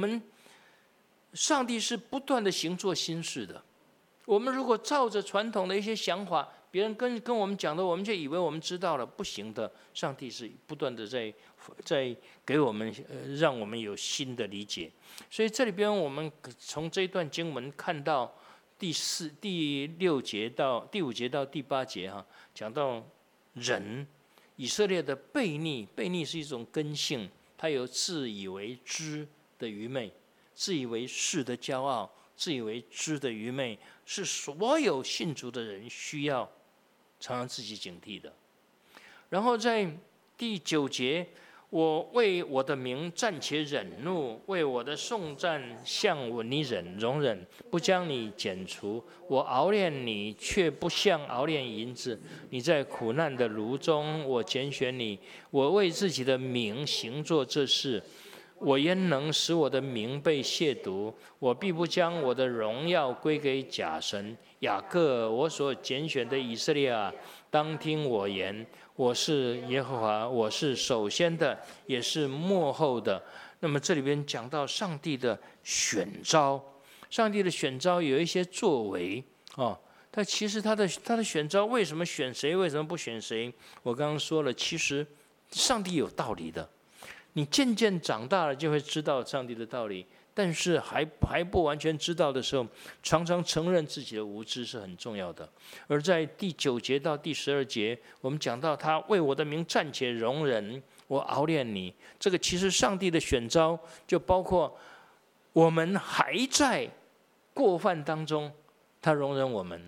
S1: 上帝是不断的行做新事的。我们如果照着传统的一些想法，别人跟我们讲的，我们就以为我们知道了，不行的。上帝是不断的在给我们让我们有新的理解。所以这里边我们从这一段经文看到第5节到第8节讲到人以色列的悖逆是一种根性，它有自以为知的愚昧，自以为是的骄傲，自以为知的愚昧，是所有信主的人需要常常自己警惕的。然后在第9节，我为我的名暂且忍怒，为我的颂赞向你容忍，不将你剪除。我熬炼你，却不像熬炼银子。你在苦难的炉中，我拣选你。我为自己的名行做这事，我焉能使我的名被亵渎？我必不将我的荣耀归给假神。雅各，我所拣选的以色列啊，当听我言。我是耶和华，我是首先的，也是末后的。那么这里边讲到上帝的选召，上帝的选召有一些作为但其实他的选召为什么选谁，为什么不选谁？我刚刚说了，其实上帝有道理的。你渐渐长大了，就会知道上帝的道理。但是还不完全知道的时候，常常承认自己的无知是很重要的。而在第9节到第12节，我们讲到他为我的名暂且容忍，我熬炼你。这个其实上帝的选召就包括我们还在过犯当中，他容忍我们；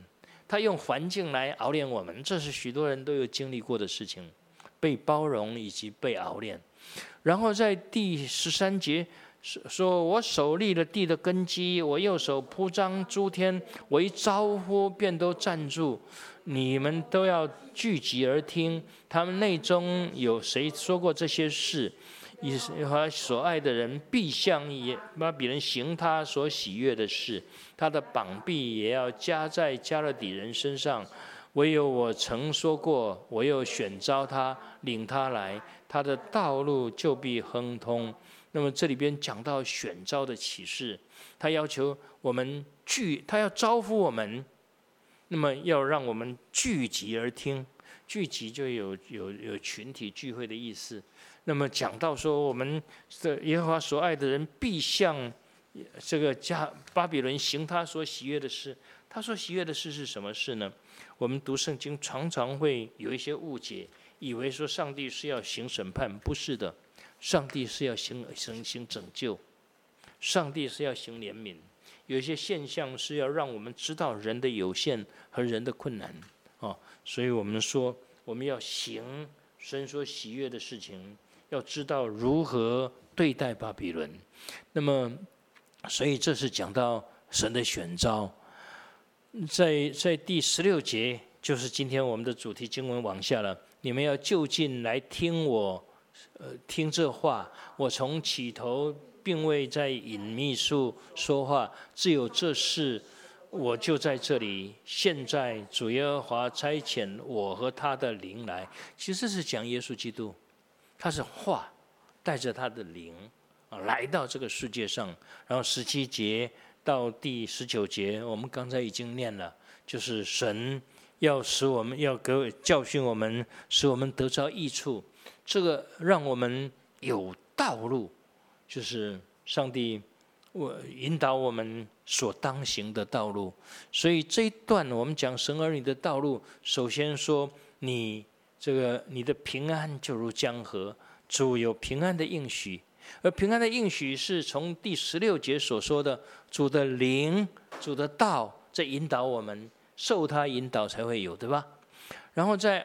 S1: 他用环境来熬炼我们，这是许多人都有经历过的事情，被包容以及被熬炼。然后在第13节说：“我手立了地的根基，我右手铺张诸天，我一招呼，便都站住。你们都要聚集而听。他们内中有谁说过这些事？以和所爱的人必向巴比伦行他所喜悦的事，他的膀臂也要加在加勒底人身上。唯有我曾说过，我又选召他，领他来，他的道路就必亨通。”那么这里边讲到选召的启示，他要求我们他要招呼我们，那么要让我们聚集而听，聚集就有群体聚会的意思。那么讲到说，我们的耶和华所爱的人必向这个巴比伦行他所喜悦的事。他所喜悦的事是什么事呢？我们读圣经常常会有一些误解，以为说上帝是要行审判，不是的。上帝是要行拯救，上帝是要行怜悯。有一些现象是要让我们知道人的有限和人的困难所以我们说，我们要行神所喜悦的事情，要知道如何对待巴比伦。那么，所以这是讲到神的选召。在第16节，就是今天我们的主题经文往下了。你们要就近来听我。听这话，我从起头并未在隐秘处说话，只有这事，我就在这里。现在主耶和华差遣我和他的灵来，其实是讲耶稣基督，他是话带着他的灵来到这个世界上。然后17节到第19节，我们刚才已经念了，就是神要使我们，要教训我们，使我们得着益处。这个让我们有道路，就是上帝引导我们所当行的道路。所以这一段我们讲神儿女的道路，首先说你的平安就如江河，主有平安的应许，而平安的应许是从第16节所说的，主的灵、主的道在引导我们，受他引导才会有，对吧？然后在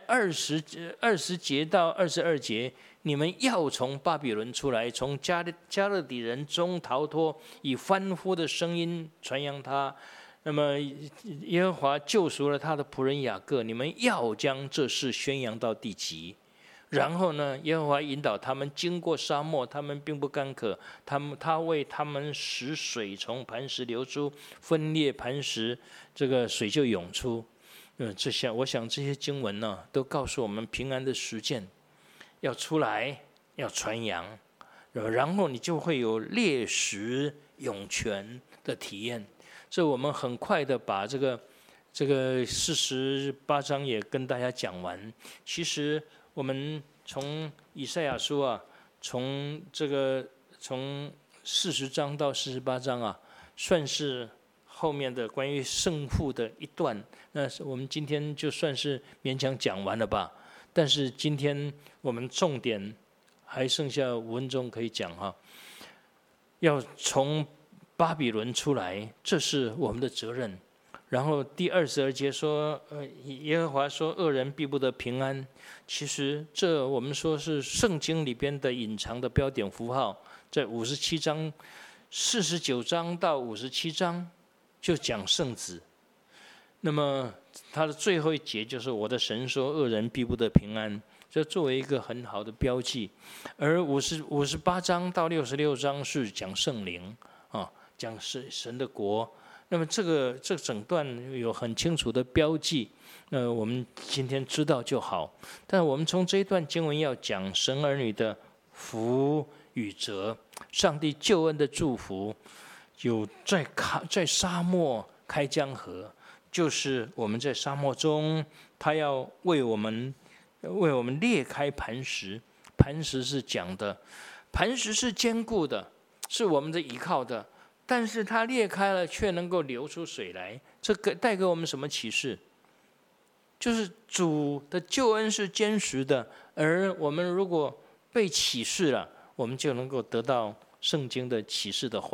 S1: 20节到22节，你们要从巴比伦出来，从加勒底人中逃脱，以欢呼的声音传扬他。那么耶和华救赎了他的仆人雅各，你们要将这事宣扬到地极。然后呢，耶和华引导他们经过沙漠，他们并不干渴，他为他们使水从磐石流出，分裂磐石，这个水就涌出。我想这些经文呢，都告诉我们平安的实践，要出来，要传扬，然后你就会有烈石涌泉的体验。这我们很快的把这个48章也跟大家讲完。其实我们从以赛亚书从40章到48章算是后面的关于圣父的一段，那我们今天就算是勉强讲完了吧。但是今天我们重点还剩下5分钟可以讲要从巴比伦出来，这是我们的责任。然后第22节说，耶和华说恶人必不得平安。其实这我们说是圣经里边的隐藏的标点符号，在57章、49章到57章。就讲圣子，那么他的最后一节就是我的神说恶人必不得平安，这作为一个很好的标记。而58章到66章是讲圣灵讲神的国。那么这整段有很清楚的标记，我们今天知道就好。但我们从这一段经文要讲神儿女的福与责，上帝救恩的祝福。有在沙漠开江河，就是我们在沙漠中，他要为我们裂开磐石。磐石是讲的，磐石是坚固的，是我们的依靠的，但是它裂开了，却能够流出水来。这个带给我们什么启示？就是主的救恩是坚实的，而我们如果被启示了，我们就能够得到圣经的启示的话。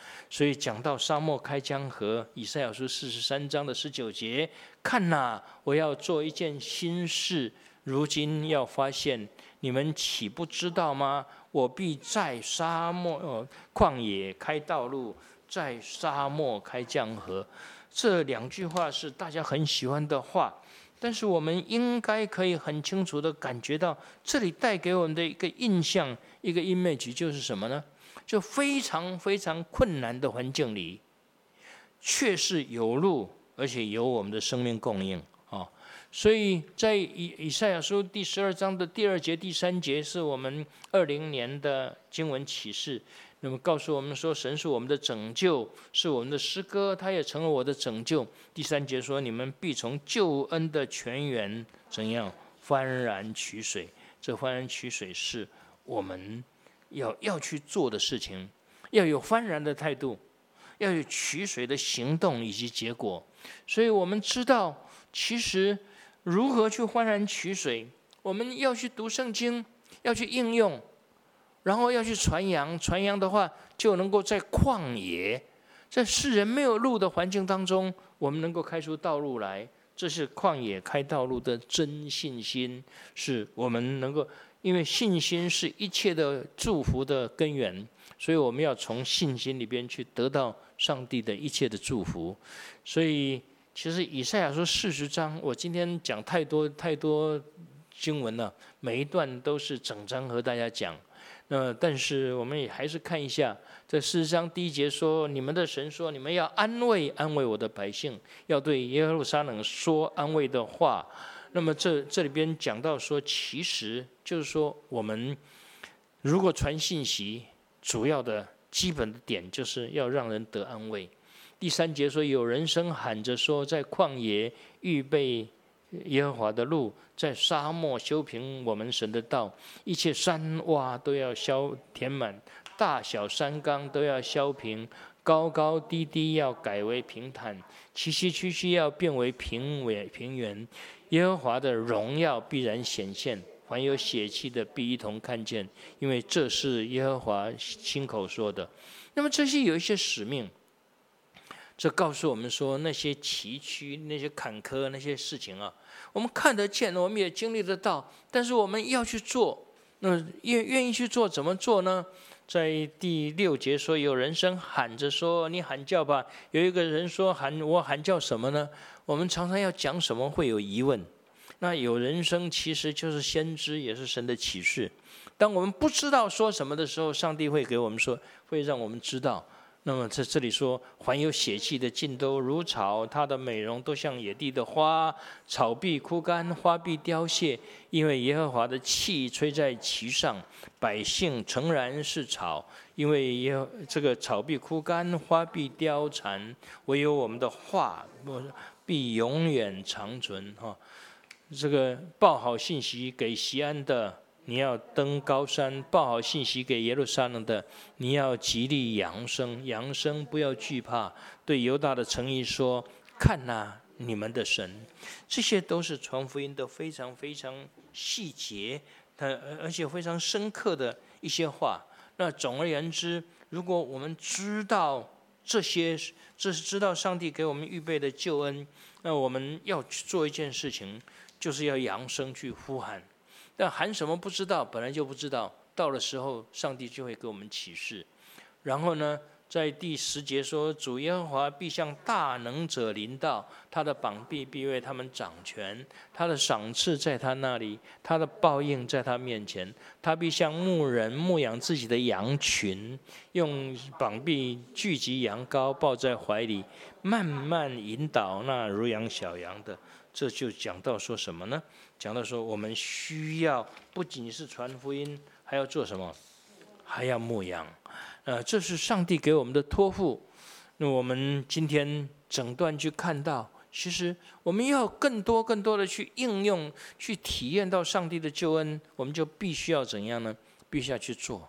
S1: 所以讲到沙漠开江河，以赛亚书43章的19节，看哪，我要做一件新事，如今要发现，你们岂不知道吗？我必在沙漠旷野开道路，在沙漠开江河。这2句话是大家很喜欢的话，但是我们应该可以很清楚的感觉到，这里带给我们的一个印象，一个 image 就是什么呢？就非常非常困难的环境里，却是有路，而且有我们的生命供应啊。所以在以赛亚书第12章的第2节、第3节，是我们20年的经文启示。那么告诉我们说，神是我们的拯救，是我们的诗歌，他也成了我的拯救。第3节说，你们必从救恩的泉源怎样幡然取水。这幡然取水是我们要去做的事情，要有幡然的态度，要有取水的行动以及结果。所以我们知道，其实如何去幡然取水，我们要去读圣经，要去应用，然后要去传扬。传扬的话，就能够在旷野，在世人没有路的环境当中，我们能够开出道路来。这是旷野开道路的真信心，是我们能够，因为信心是一切的祝福的根源，所以我们要从信心里边去得到上帝的一切的祝福。所以其实以赛亚书40章，我今天讲太多经文了，每一段都是整章和大家讲。但是我们也还是看一下，在40章第1节说，你们的神说，你们要安慰我的百姓，要对耶路撒冷说安慰的话。那么这里边讲到说，其实就是说，我们如果传信息，主要的基本的点就是要让人得安慰。第3节说，有人声喊着说，在旷野预备耶和华的路，在沙漠修平我们神的道，一切山洼都要填满，大小山冈都要削平，高高低低要改为平坦，崎崎岖岖要变为平原。耶和华的荣耀必然显现，凡有血气的必一同看见，因为这是耶和华亲口说的。那么这些有一些使命，这告诉我们说，那些崎岖、那些坎坷、那些事情啊，我们看得见，我们也经历得到，但是我们要去做。那愿意去做，怎么做呢？在第6节说，有人声喊着说，你喊叫吧。有一个人说，我喊叫什么呢？我们常常要讲什么会有疑问。那有人声其实就是先知，也是神的启示。当我们不知道说什么的时候，上帝会给我们说，会让我们知道。那么在这里说，凡有血气的尽都如草，它的美容都像野地的花，草必枯干，花必凋谢，因为耶和华的气吹在其上，百姓诚然是草，因为这个草必枯干，花必凋残，唯有我们的话必永远长存。这个报好信息给锡安的，你要登高山；报好信息给耶路撒冷的，你要极力扬声，扬声不要惧怕。对犹大的城邑说：看哪，你们的神。这些都是传福音的非常非常细节，而且非常深刻的一些话。那总而言之，如果我们知道这是知道上帝给我们预备的救恩，那我们要去做一件事情，就是要扬声去呼喊。但喊什么不知道，本来就不知道，到了时候上帝就会给我们启示。然后呢，在第10节说，主耶和华必向大能者临到，他的膀臂必为他们掌权，他的赏赐在他那里，他的报应在他面前。他必像牧人牧养自己的羊群，用膀臂聚集羊羔，抱在怀里，慢慢引导那如养小羊的。这就讲到说什么呢？讲到说，我们需要不仅是传福音，还要做什么？还要牧养。这是上帝给我们的托付。那我们今天整段去看到，其实我们要更多的去应用，去体验到上帝的救恩，我们就必须要怎样呢？必须要去做。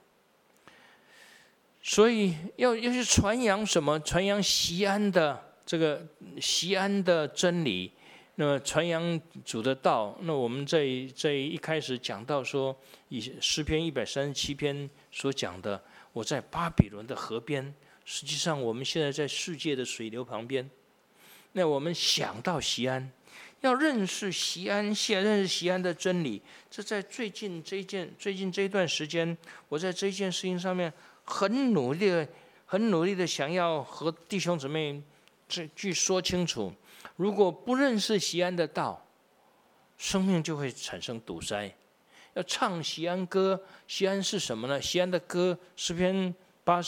S1: 所以要去传扬什么？传扬锡安的真理。那么传扬主的道，那我们在一开始讲到说，以诗篇137篇所讲的，我在巴比伦的河边实际上我们现在在世界的水流旁边，那我们想到锡安，要认识锡安，认识锡安的真理。这在最近这一段时间，我在这件事情上面很努力的想要和弟兄姊妹这句说清楚。如果不认识锡安的道，生命就会产生堵塞。要唱锡安歌，锡安是什么呢？锡安的歌，诗篇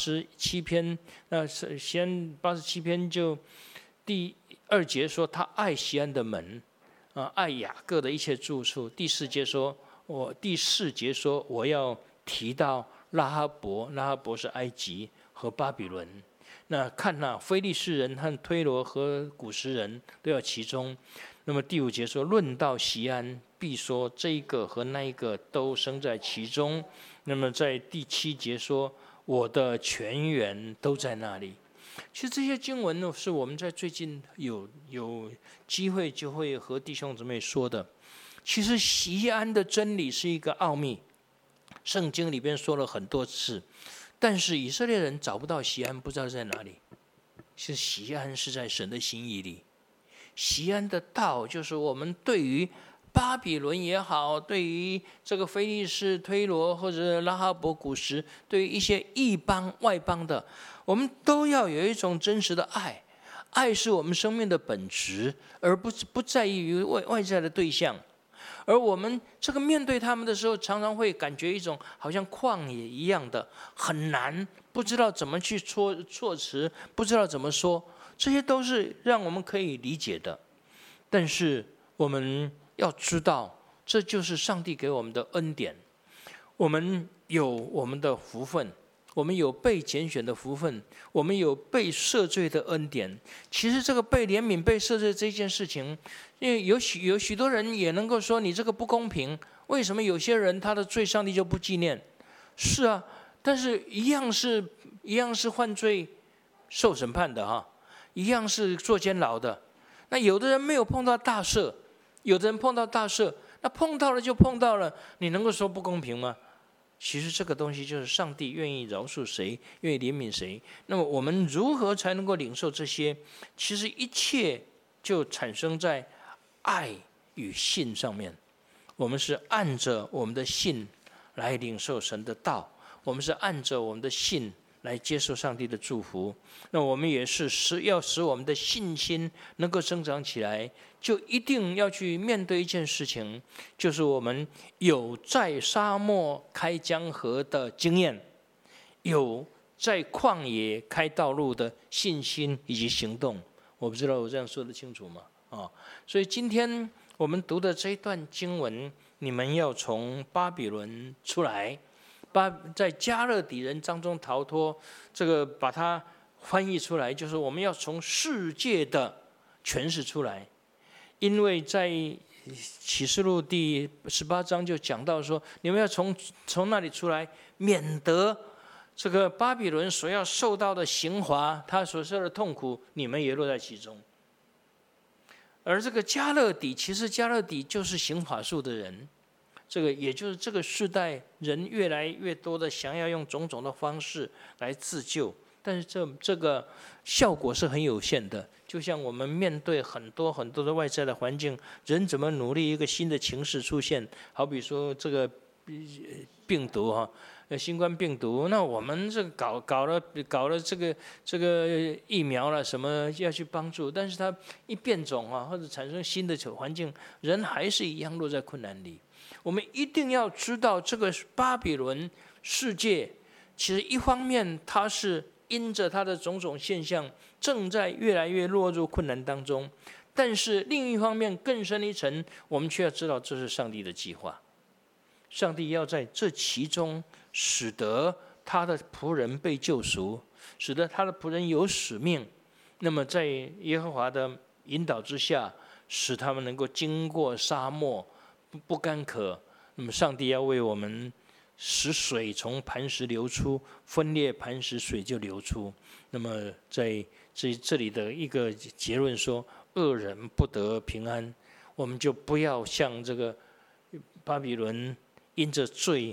S1: 87篇，锡安87篇就第2节说他爱锡安的门，爱雅各的一切住处。第4节说我要提到拉哈伯是埃及和巴比伦。那看那非利士人和推罗和古实人都要其中。那么第5节说，论到锡安，必说这一个和那一个都生在其中。那么在第7节说，我的泉源都在那里。其实这些经文呢，是我们在最近有机会就会和弟兄姊妹说的。其实锡安的真理是一个奥秘，圣经里边说了很多次，但是以色列人找不到锡安，不知道在哪里。其实锡安是在神的心意里。锡安的道就是我们对于巴比伦也好，对于这个非利士、推罗或者拉哈伯古实，对于一些异邦外邦的，我们都要有一种真实的爱。爱是我们生命的本质，而不在意于外在的对象。而我们这个面对他们的时候，常常会感觉一种好像旷野一样的很难，不知道怎么去措辞，不知道怎么说，这些都是让我们可以理解的。但是我们要知道，这就是上帝给我们的恩典。我们有我们的福分，我们有被拣选的福分，我们有被赦罪的恩典。其实这个被怜悯、被赦罪这件事情，因为有许多人也能够说你这个不公平，为什么有些人他的罪上帝就不纪念？是啊，但是一样是犯罪受审判的哈，一样是坐监牢的。那有的人没有碰到大赦，有的人碰到大赦，那碰到了就碰到了，你能够说不公平吗？其实这个东西就是上帝愿意饶恕谁，愿意怜悯谁。那么我们如何才能够领受这些？其实一切就产生在爱与信上面。我们是按着我们的信来领受神的道，我们是按着我们的信来接受上帝的祝福。那我们也是要使我们的信心能够生长起来，就一定要去面对一件事情，就是我们有在沙漠开江河的经验，有在旷野开道路的信心以及行动。我不知道我这样说得清楚吗？所以今天我们读的这一段经文，你们要从巴比伦出来，在加勒底人当中逃脱，这个把它翻译出来，就是我们要从世界的诠释出来。因为在启示录第18章就讲到说，你们要从那里出来，免得这个巴比伦所要受到的刑罚，他所受的痛苦，你们也落在其中。而这个加勒底，其实加勒底就是行法术的人，这个也就是这个世代人越来越多的想要用种种的方式来自救，但是这个效果是很有限的。就像我们面对很多的外在的环境，人怎么努力一个新的情势出现，好比说这个病毒新冠病毒，那我们这搞了这个疫苗了，什么要去帮助，但是它一变种或者产生新的环境，人还是一样落在困难里。我们一定要知道，这个巴比伦世界，其实一方面它是因着它的种种现象，正在越来越落入困难当中，但是另一方面更深一层，我们却要知道这是上帝的计划。上帝要在这其中使得他的仆人被救赎，使得他的仆人有使命，那么在耶和华的引导之下，使他们能够经过沙漠不干渴。那么上帝要为我们使水从磐石流出，分裂磐石，水就流出。那么在这里的一个结论说，恶人不得平安，我们就不要像这个巴比伦因着罪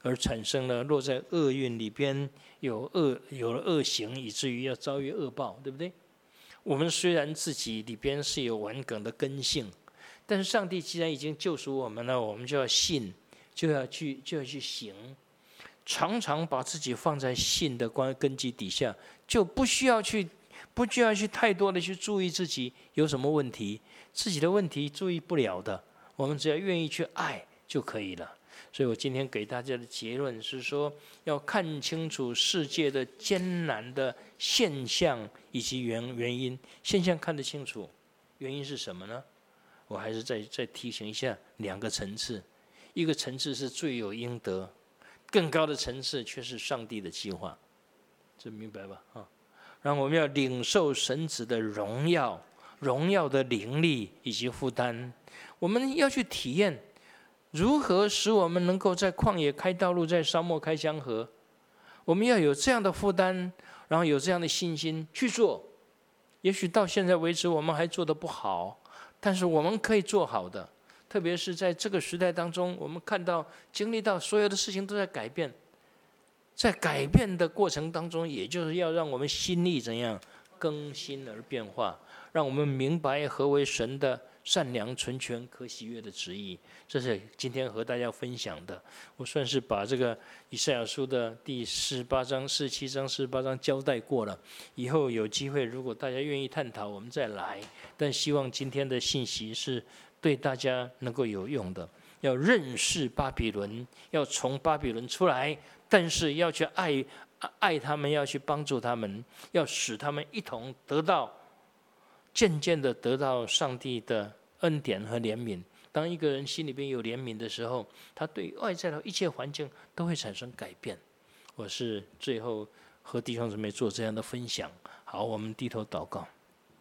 S1: 而产生了落在厄运里边，有了恶行，以至于要遭遇恶报，对不对？我们虽然自己里边是有顽梗的根性，但是上帝既然已经救赎我们了，我们就要信，就要去行。常常把自己放在信的根基底下，就不需要去太多的去注意自己有什么问题，自己的问题注意不了的，我们只要愿意去爱就可以了。所以我今天给大家的结论是说，要看清楚世界的艰难的现象以及原因。现象看得清楚，原因是什么呢？我还是再提醒一下2个层次，一个层次是罪有应得，更高的层次却是上帝的计划，这明白吧？然后我们要领受神子的荣耀的灵力以及负担，我们要去体验如何使我们能够在旷野开道路，在沙漠开江河。我们要有这样的负担，然后有这样的信心去做。也许到现在为止我们还做得不好，但是我们可以做好的。特别是在这个时代当中，我们看到经历到所有的事情都在改变，在改变的过程当中，也就是要让我们心意怎样更新而变化，让我们明白何为神的善良、纯全、可喜悦的旨意。这是今天和大家分享的。我算是把这个以赛亚书的第48章、47章、48章交代过了。以后有机会，如果大家愿意探讨，我们再来。但希望今天的信息是对大家能够有用的。要认识巴比伦，要从巴比伦出来，但是要去爱他们，要去帮助他们，要使他们一同渐渐的得到上帝的恩典和怜悯。当一个人心里边有怜悯的时候，他对外在的一切环境都会产生改变。我是最后和弟兄姊妹做这样的分享。好，我们低头祷告。